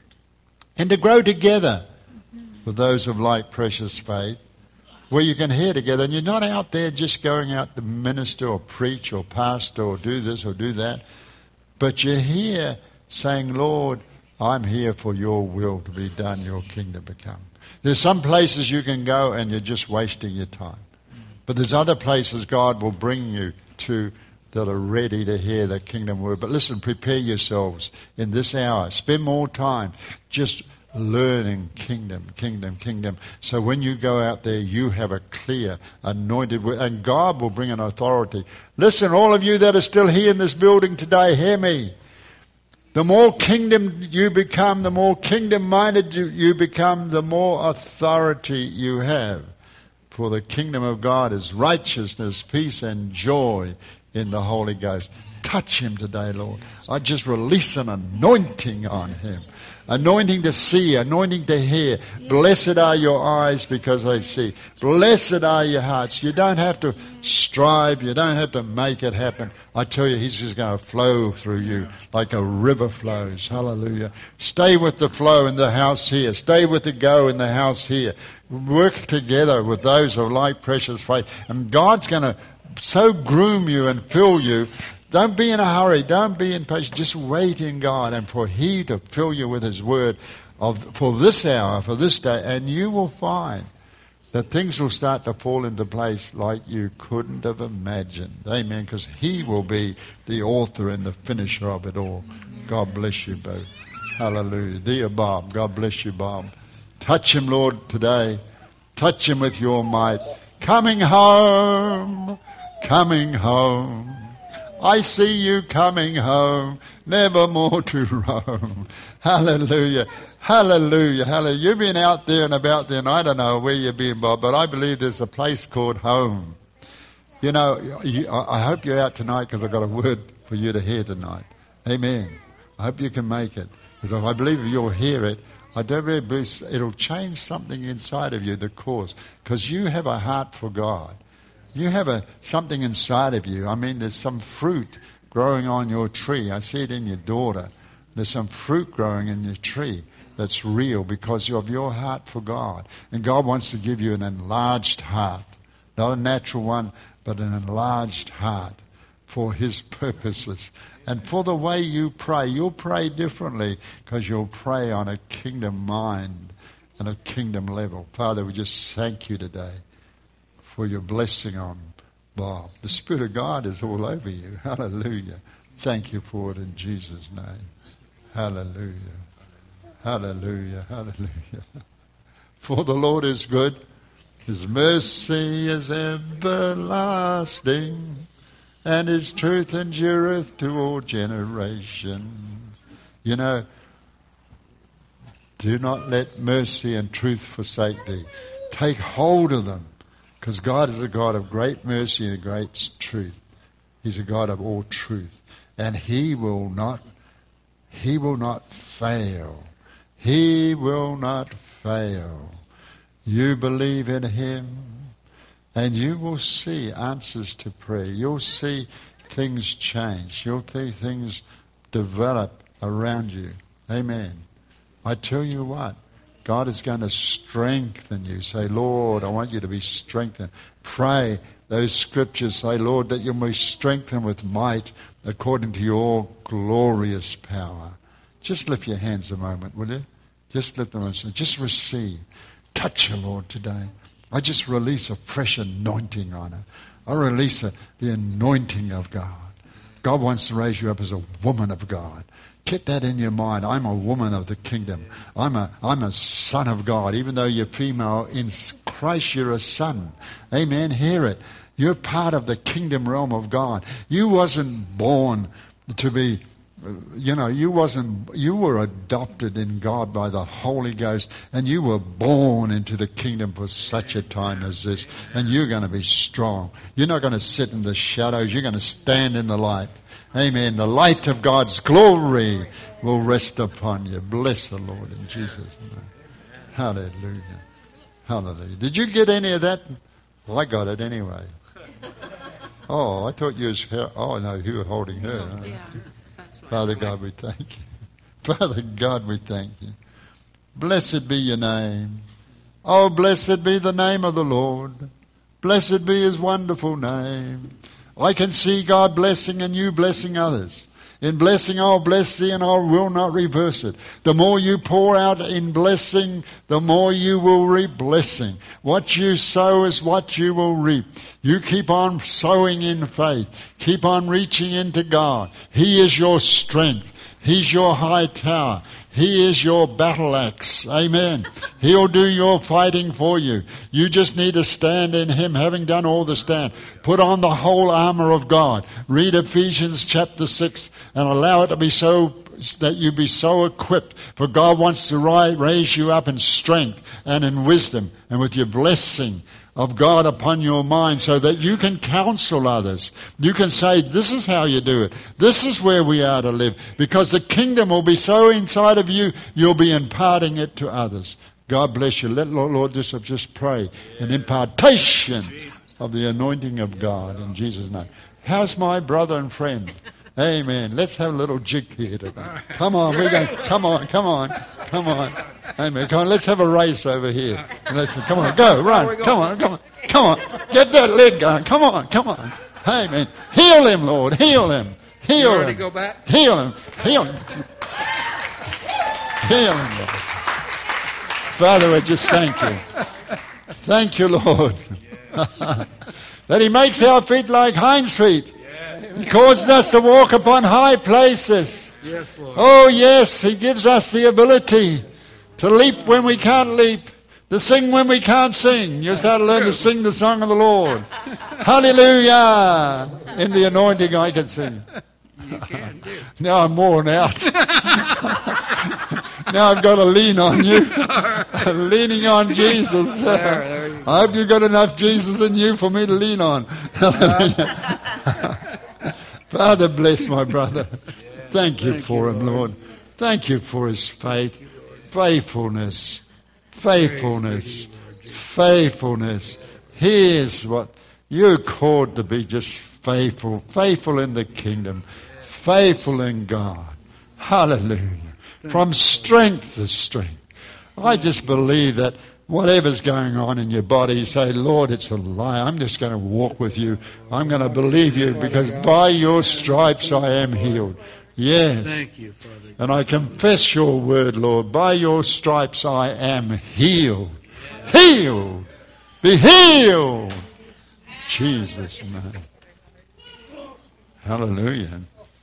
And to grow together for those of like precious faith, where you can hear together, and you're not out there just going out to minister or preach or pastor or do this or do that, but you're here saying, Lord, I'm here for your will to be done, your kingdom to come. There's some places you can go and you're just wasting your time. But there's other places God will bring you to that are ready to hear the kingdom word. But listen, prepare yourselves in this hour. Spend more time just learning kingdom, kingdom, kingdom. So when you go out there, you have a clear, anointed word, and God will bring an authority. Listen, all of you that are still here in this building today, hear me. The more kingdom you become, the more kingdom-minded you become, the more authority you have. For the kingdom of God is righteousness, peace, and joy in the Holy Ghost. Touch him today, Lord. I just release an anointing on him. Anointing to see, anointing to hear. Blessed are your eyes because they see. Blessed are your hearts. You don't have to strive. You don't have to make it happen. I tell you, he's just going to flow through you like a river flows. Hallelujah. Stay with the flow in the house here. Stay with the go in the house here. Work together with those of like precious faith. And God's going to so groom you and fill you. Don't be in a hurry. Don't be impatient. Just wait in God and for he to fill you with his word of for this hour, for this day. And you will find that things will start to fall into place like you couldn't have imagined. Amen. Because he will be the author and the finisher of it all. God bless you both. Hallelujah. Dear Bob, God bless you, Bob. Touch him, Lord, today. Touch him with your might. Coming home. Coming home. I see you coming home, never more to roam. Hallelujah, hallelujah, hallelujah. You've been out there and about there, and I don't know where you've been, Bob, but I believe there's a place called home. You know, you, I hope you're out tonight because I've got a word for you to hear tonight. Amen. I hope you can make it, because I believe if you'll hear it, I don't really boost, it'll change something inside of you, the cause, because you have a heart for God. You have a something inside of you. I mean, there's some fruit growing on your tree. I see it in your daughter. There's some fruit growing in your tree that's real because of your heart for God. And God wants to give you an enlarged heart. Not a natural one, but an enlarged heart. for his purposes. And for the way you pray, you'll pray differently because you'll pray on a kingdom mind and a kingdom level. Father, we just thank you today for your blessing on Bob. The Spirit of God is all over you. Hallelujah. Thank you for it in Jesus' name. Hallelujah. Hallelujah. Hallelujah. For the Lord is good. His mercy is everlasting, and his truth endureth to all generations. You know, do not let mercy and truth forsake thee. Take hold of them, because God is a God of great mercy and great truth. He's a God of all truth. And he will not, he will not fail. He will not fail. You believe in him, and you will see answers to prayer. You'll see things change. You'll see things develop around you. Amen. I tell you what, God is going to strengthen you. Say, Lord, I want you to be strengthened. Pray those scriptures. Say, Lord, that you may be strengthened with might according to your glorious power. Just lift your hands a moment, will you? Just lift them and say, just receive. Touch her, Lord, today. I just release a fresh anointing on her. I release a, the anointing of God. God wants to raise you up as a woman of God. Get that in your mind. I'm a woman of the kingdom. I'm a, I'm a son of God. Even though you're female, in Christ you're a son. Amen. Hear it. You're part of the kingdom realm of God. You wasn't born to be... You know, you wasn't. You were adopted in God by the Holy Ghost, and you were born into the kingdom for such a time as this. And you're going to be strong. You're not going to sit in the shadows. You're going to stand in the light. Amen. The light of God's glory will rest upon you. Bless the Lord in Jesus' name. Hallelujah. Hallelujah. Did you get any of that? Well, I got it anyway. Oh, I thought you was. Oh no, you were holding her. Huh? Yeah. Father God, we thank you. Father God, we thank you. Blessed be your name. Oh, blessed be the name of the Lord. Blessed be his wonderful name. I can see God blessing and you blessing others. In blessing, I'll bless thee and I will not reverse it. The more you pour out in blessing, the more you will reap blessing. What you sow is what you will reap. You keep on sowing in faith. Keep on reaching into God. He is your strength. He's your high tower. He is your battle axe. Amen. He'll do your fighting for you. You just need to stand in him, having done all the stand. Put on the whole armor of God. Read Ephesians chapter six and allow it to be so that you be so equipped. For God wants to raise you up in strength and in wisdom and with your blessing of God upon your mind so that you can counsel others. You can say, this is how you do it. This is where we are to live. Because the kingdom will be so inside of you, you'll be imparting it to others. God bless you. Let Lord Bishop just pray an impartation of the anointing of God in Jesus' name. How's my brother and friend? Amen. Let's have a little jig here today. Come on, we're going. Come on, come on, come on. Amen. Come on, let's have a race over here. Let's, come on, go, run. Come on, come on, come on. Get that leg going. Come on, come on. Amen. Heal him, Lord. Heal him. Heal you him. Go back? Heal him. Heal him. Heal him, Lord. Father, I just thank you. Thank you, Lord. That he makes our feet like hinds' feet. He causes us to walk upon high places. Yes, Lord. Oh, yes, he gives us the ability to leap when we can't leap, to sing when we can't sing. You start to learn to sing the song of the Lord. Hallelujah. In the anointing I can sing. You can do. Now I'm worn out. Now I've got to lean on you. Leaning on Jesus. There, there you go. I hope you've got enough Jesus in you for me to lean on. Hallelujah. Father, bless my brother. Thank you Thank for you, him, Lord. Lord. Thank you for his faith, faithfulness, faithfulness, faithfulness. Here's what you're called to be, just faithful, faithful in the kingdom, faithful in God. Hallelujah. From strength to strength. I just believe that whatever's going on in your body, say, Lord, it's a lie. I'm just going to walk with you. I'm going to believe you because by your stripes I am healed. Yes. Thank you, Father. And I confess your word, Lord. By your stripes I am healed. Healed. Be healed. Jesus' name. Hallelujah.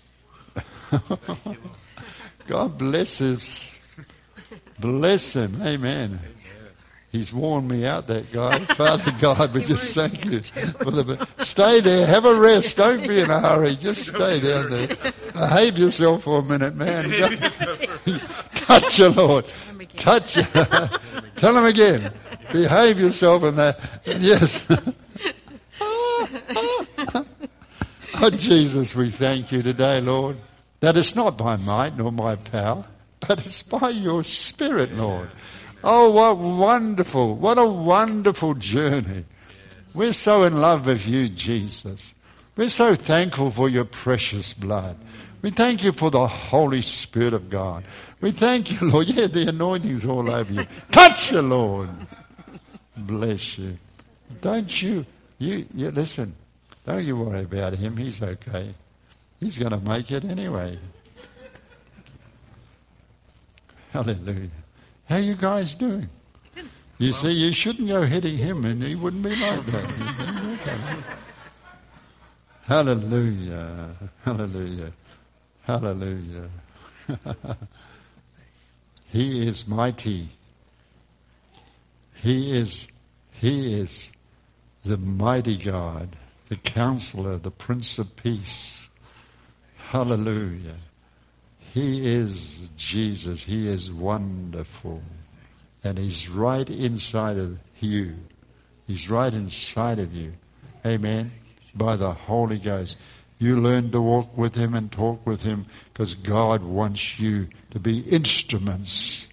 God bless us. Bless him. Amen. He's worn me out, that guy. Father God, we just thank you. For the, stay there. Have a rest. Don't be in a hurry. Just stay down there. Behave yourself for a minute, man. Touch your Lord. Touch. Tell him again. Behave yourself in that. Yes. Oh, Jesus, we thank you today, Lord, that it's not by might nor by power, but it's by your Spirit, Lord. Oh, what wonderful, what a wonderful journey. We're so in love with you, Jesus. We're so thankful for your precious blood. We thank you for the Holy Spirit of God. We thank you, Lord. Yeah, the anointing's all over you. Touch you, Lord. Bless you. Don't you, you, you listen, don't you worry about him. He's okay. He's going to make it anyway. Hallelujah. How you guys doing? You see, you shouldn't go hitting him and he wouldn't be like that. Hallelujah. Hallelujah. Hallelujah. He is mighty. He is, he is the mighty God, the Counselor, the Prince of Peace. Hallelujah. He is Jesus. He is wonderful. And he's right inside of you. He's right inside of you. Amen. By the Holy Ghost. You learn to walk with him and talk with him because God wants you to be instruments.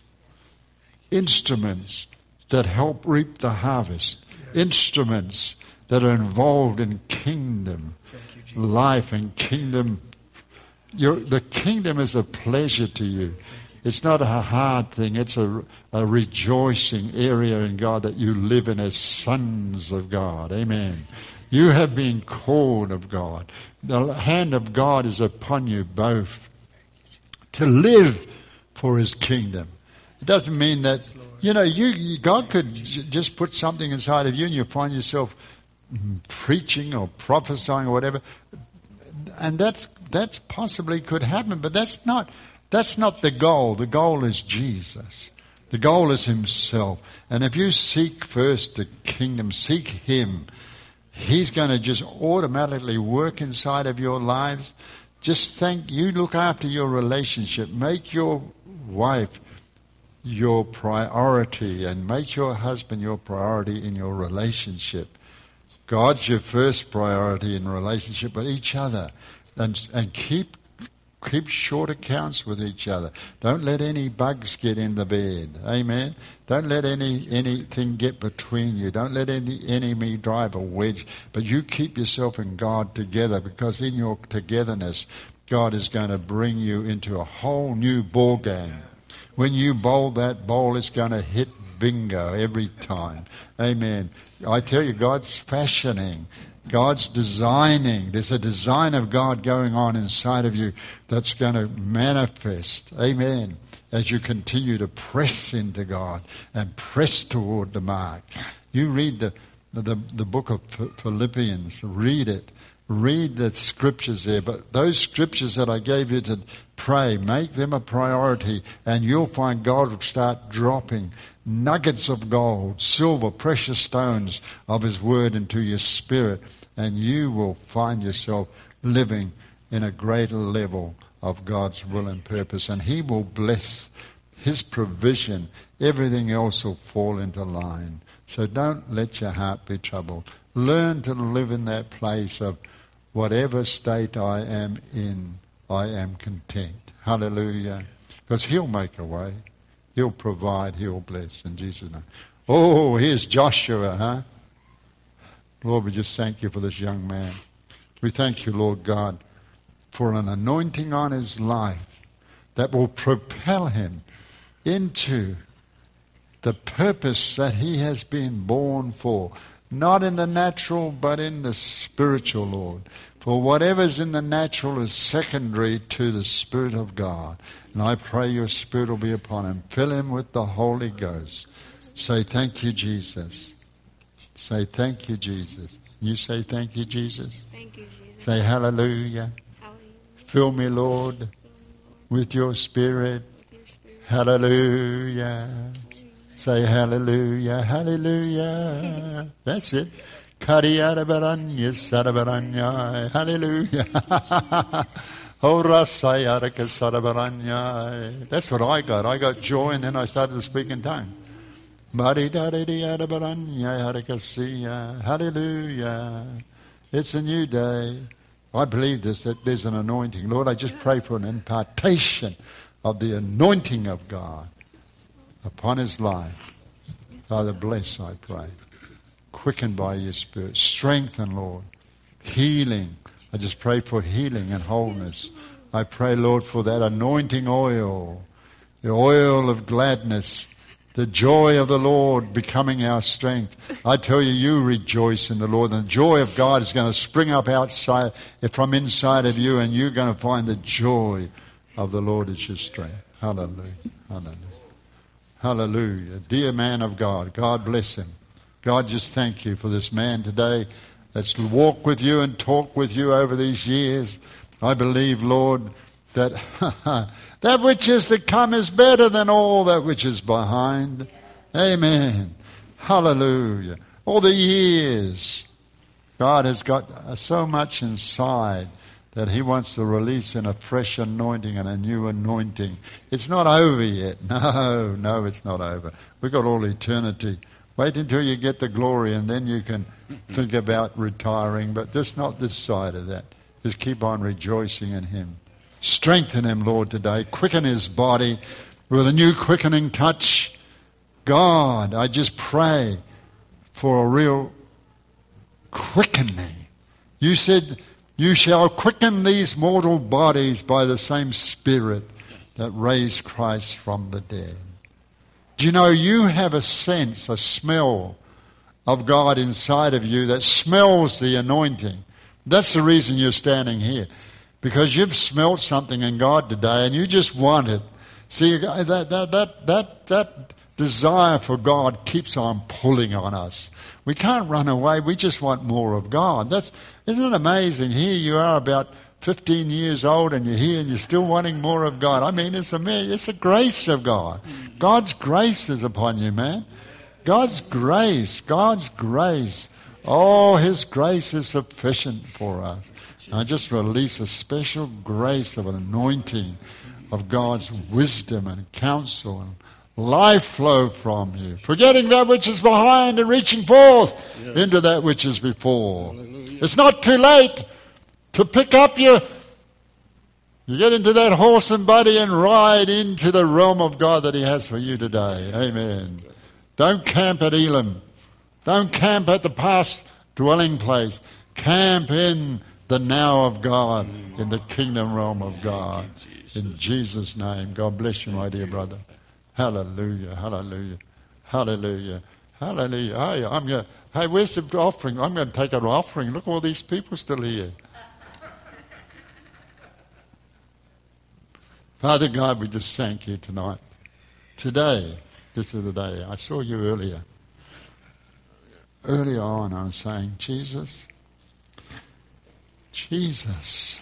Instruments that help reap the harvest. Instruments that are involved in kingdom life and kingdom. Your, the kingdom is a pleasure to you. It's not a hard thing. It's a, a rejoicing area in God that you live in as sons of God. Amen. You have been called of God. The hand of God is upon you both to live for his kingdom. It doesn't mean that, you know, you, you God could j- just put something inside of you and you find yourself preaching or prophesying or whatever. And that's that's possibly could happen, but that's not that's not the goal. The goal is Jesus. The goal is himself. And if you seek first the kingdom, seek him, he's going to just automatically work inside of your lives. Just think, you look after your relationship. Make your wife your priority and make your husband your priority in your relationship. God's your first priority in relationship with each other. And, and keep keep short accounts with each other. Don't let any bugs get in the bed. Amen. Don't let any anything get between you. Don't let any enemy drive a wedge. But you keep yourself and God together, because in your togetherness, God is going to bring you into a whole new ball game. When you bowl that ball, it's going to hit bingo every time. Amen. I tell you, God's fashioning. God's designing. There's a design of God going on inside of you that's going to manifest. Amen. As you continue to press into God and press toward the mark. You read the the, the book of Philippians. Read it. Read the scriptures there. But those scriptures that I gave you to pray, make them a priority, and you'll find God will start dropping nuggets of gold, silver, precious stones of his word into your spirit, and you will find yourself living in a greater level of God's will and purpose, and he will bless his provision. Everything else will fall into line. So don't let your heart be troubled. Learn to live in that place of whatever state I am in, I am content. Hallelujah. Because he'll make a way. He'll provide. He'll bless. In Jesus' name. Oh, here's Joshua, huh? Lord, we just thank you for this young man. We thank you, Lord God, for an anointing on his life that will propel him into the the purpose that he has been born for. Not in the natural, but in the spiritual, Lord. For whatever's in the natural is secondary to the Spirit of God. And I pray your Spirit will be upon him. Fill him with the Holy Ghost. Say, thank you, Jesus. Say, thank you, Jesus. You say, thank you, Jesus. Thank you, Jesus. Say, hallelujah. Hallelujah. Fill me, Lord, with your Spirit. With your Spirit. Hallelujah. Say hallelujah, hallelujah. That's it. Kariyarabaranya sarabaranya. Hallelujah. Horasayaraka sarabaranya. That's what I got. I got joy and then I started to speak in tongues. Hallelujah. It's a new day. I believe this, that there's an anointing. Lord, I just pray for an impartation of the anointing of God upon his life. Father, bless, I pray. Quickened by your Spirit. Strengthen, Lord. Healing. I just pray for healing and wholeness. I pray, Lord, for that anointing oil, the oil of gladness, the joy of the Lord becoming our strength. I tell you, you rejoice in the Lord, and the joy of God is going to spring up outside, from inside of you, and you're going to find the joy of the Lord is your strength. Hallelujah. Hallelujah. Hallelujah. Dear man of God, God bless him. God, just thank you for this man today that's walked with you and talked with you over these years. I believe, Lord, that that which is to come is better than all that which is behind. Amen. Hallelujah. All the years, God has got so much inside that he wants to release in a fresh anointing and a new anointing. It's not over yet. No, no, it's not over. We've got all eternity. Wait until you get the glory and then you can think about retiring, but just not this side of that. Just keep on rejoicing in him. Strengthen him, Lord, today. Quicken his body with a new quickening touch. God, I just pray for a real quickening. You said, you shall quicken these mortal bodies by the same Spirit that raised Christ from the dead. Do you know you have a sense, a smell of God inside of you that smells the anointing? That's the reason you're standing here. Because you've smelled something in God today and you just want it. See, that, that, that, that, that desire for God keeps on pulling on us. We can't run away. We just want more of God. That's, isn't it amazing? Here you are about fifteen years old and you're here and you're still wanting more of God. I mean, it's a, it's a grace of God. God's grace is upon you, man. God's grace. God's grace. Oh, his grace is sufficient for us. I just release a special grace of an anointing of God's wisdom and counsel and life flow from you, forgetting that which is behind and reaching forth yes. into that which is before. Hallelujah. It's not too late to pick up your, you get into that horse and buggy and ride into the realm of God that he has for you today. Amen. Don't camp at Elim. Don't camp at the past dwelling place. Camp in the now of God, in the kingdom realm of God. In Jesus' name. God bless you, my dear brother. Hallelujah, hallelujah, hallelujah, hallelujah. Hey, I'm going. Hey, where's the offering? I'm going to take an offering. Look, all these people still here. Father God, we just thank you tonight. Today, this is the day. I saw you earlier. Earlier on, I was saying, Jesus, Jesus,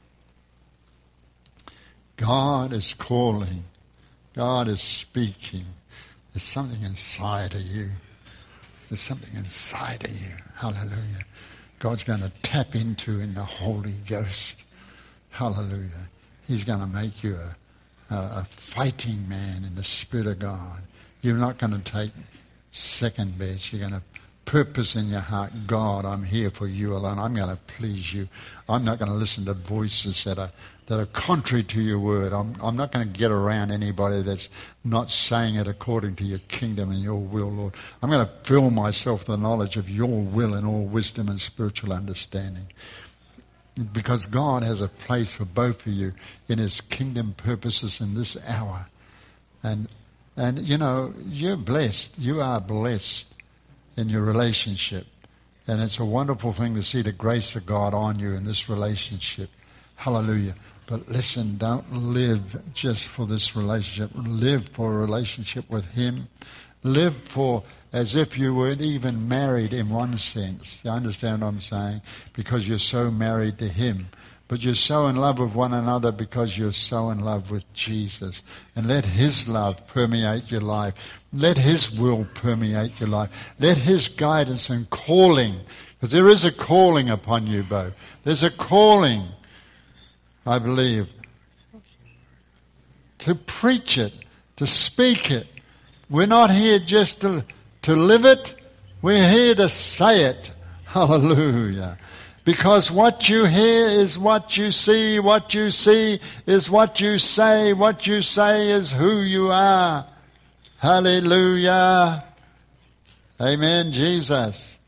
God is calling. God is speaking. There's something inside of you. There's something inside of you. Hallelujah. God's going to tap into in the Holy Ghost. Hallelujah. He's going to make you a, a, a fighting man in the Spirit of God. You're not going to take second best. You're going to purpose in your heart, God, I'm here for you alone. I'm going to please you. I'm not going to listen to voices that are that are contrary to your word. I'm, I'm not going to get around anybody that's not saying it according to your kingdom and your will, Lord. I'm going to fill myself with the knowledge of your will and all wisdom and spiritual understanding. Because God has a place for both of you in his kingdom purposes in this hour. And And, you know, you're blessed. You are blessed in your relationship. And it's a wonderful thing to see the grace of God on you in this relationship. Hallelujah. But listen, don't live just for this relationship. Live for a relationship with Him. Live for as if you weren't even married in one sense. You understand what I'm saying? Because you're so married to Him. But you're so in love with one another because you're so in love with Jesus. And let His love permeate your life. Let His will permeate your life. Let His guidance and calling, because there is a calling upon you both. There's a calling, I believe, to preach it, to speak it. We're not here just to, to live it. We're here to say it. Hallelujah. Because what you hear is what you see. What you see is what you say. What you say is who you are. Hallelujah. Amen, Jesus.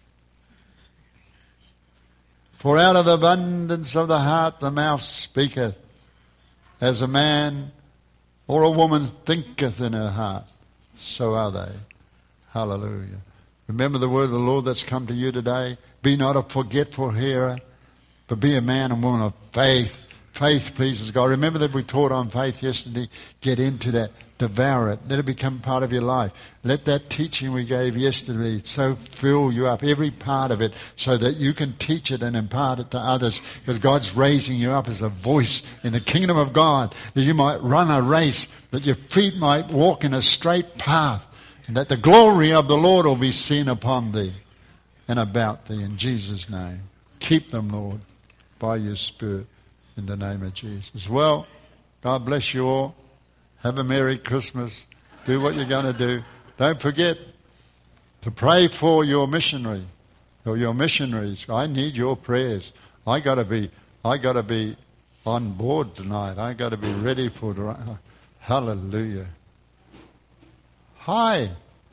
For out of the abundance of the heart the mouth speaketh, as a man or a woman thinketh in her heart, so are they. Hallelujah. Remember the word of the Lord that's come to you today. Be not a forgetful hearer, but be a man and woman of faith. Faith pleases God. Remember that we taught on faith yesterday. Get into that. Devour it. Let it become part of your life. Let that teaching we gave yesterday so fill you up, every part of it, so that you can teach it and impart it to others. Because God's raising you up as a voice in the kingdom of God, that you might run a race, that your feet might walk in a straight path, and that the glory of the Lord will be seen upon thee and about thee in Jesus' name. Keep them, Lord, by your Spirit in the name of Jesus. Well, God bless you all. Have a Merry Christmas. Do what you're going to do. Don't forget to pray for your missionary or your missionaries. I need your prayers. I got to be, I got to be on board tonight. I got to be ready for the. Hallelujah. Hi.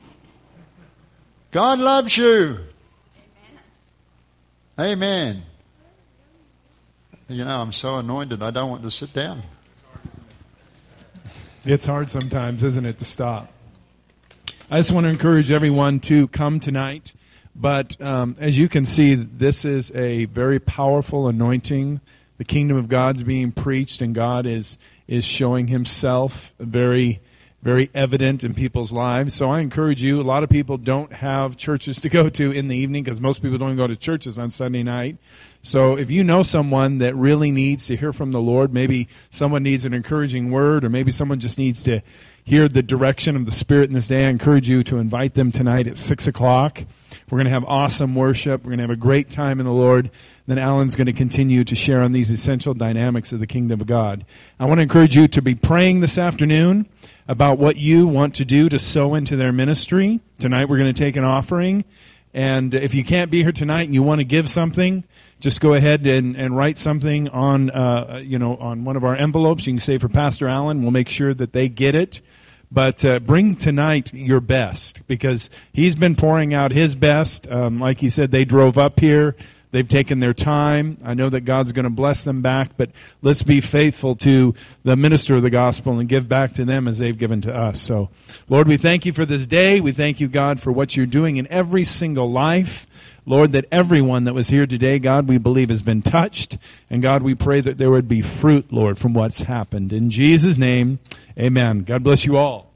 God loves you. Amen. Amen. You know, I'm so anointed, I don't want to sit down. It's hard sometimes, isn't it, to stop? I just want to encourage everyone to come tonight. But um, as you can see, this is a very powerful anointing. The kingdom of God's being preached, and God is is showing Himself very, very evident in people's lives. So I encourage you. A lot of people don't have churches to go to in the evening because most people don't go to churches on Sunday night. So if you know someone that really needs to hear from the Lord, maybe someone needs an encouraging word, or maybe someone just needs to hear the direction of the Spirit in this day, I encourage you to invite them tonight at six o'clock. We're going to have awesome worship. We're going to have a great time in the Lord. Then Alan's going to continue to share on these essential dynamics of the kingdom of God. I want to encourage you to be praying this afternoon about what you want to do to sow into their ministry. Tonight we're going to take an offering. And if you can't be here tonight and you want to give something, just go ahead and, and write something on, uh, you know, on one of our envelopes. You can say for Pastor Allen. We'll make sure that they get it. But uh, bring tonight your best, because he's been pouring out his best. Um, like he said, they drove up here. They've taken their time. I know that God's going to bless them back, but let's be faithful to the minister of the gospel and give back to them as they've given to us. So, Lord, we thank you for this day. We thank you, God, for what you're doing in every single life. Lord, that everyone that was here today, God, we believe has been touched. And God, we pray that there would be fruit, Lord, from what's happened. In Jesus' name, amen. God bless you all.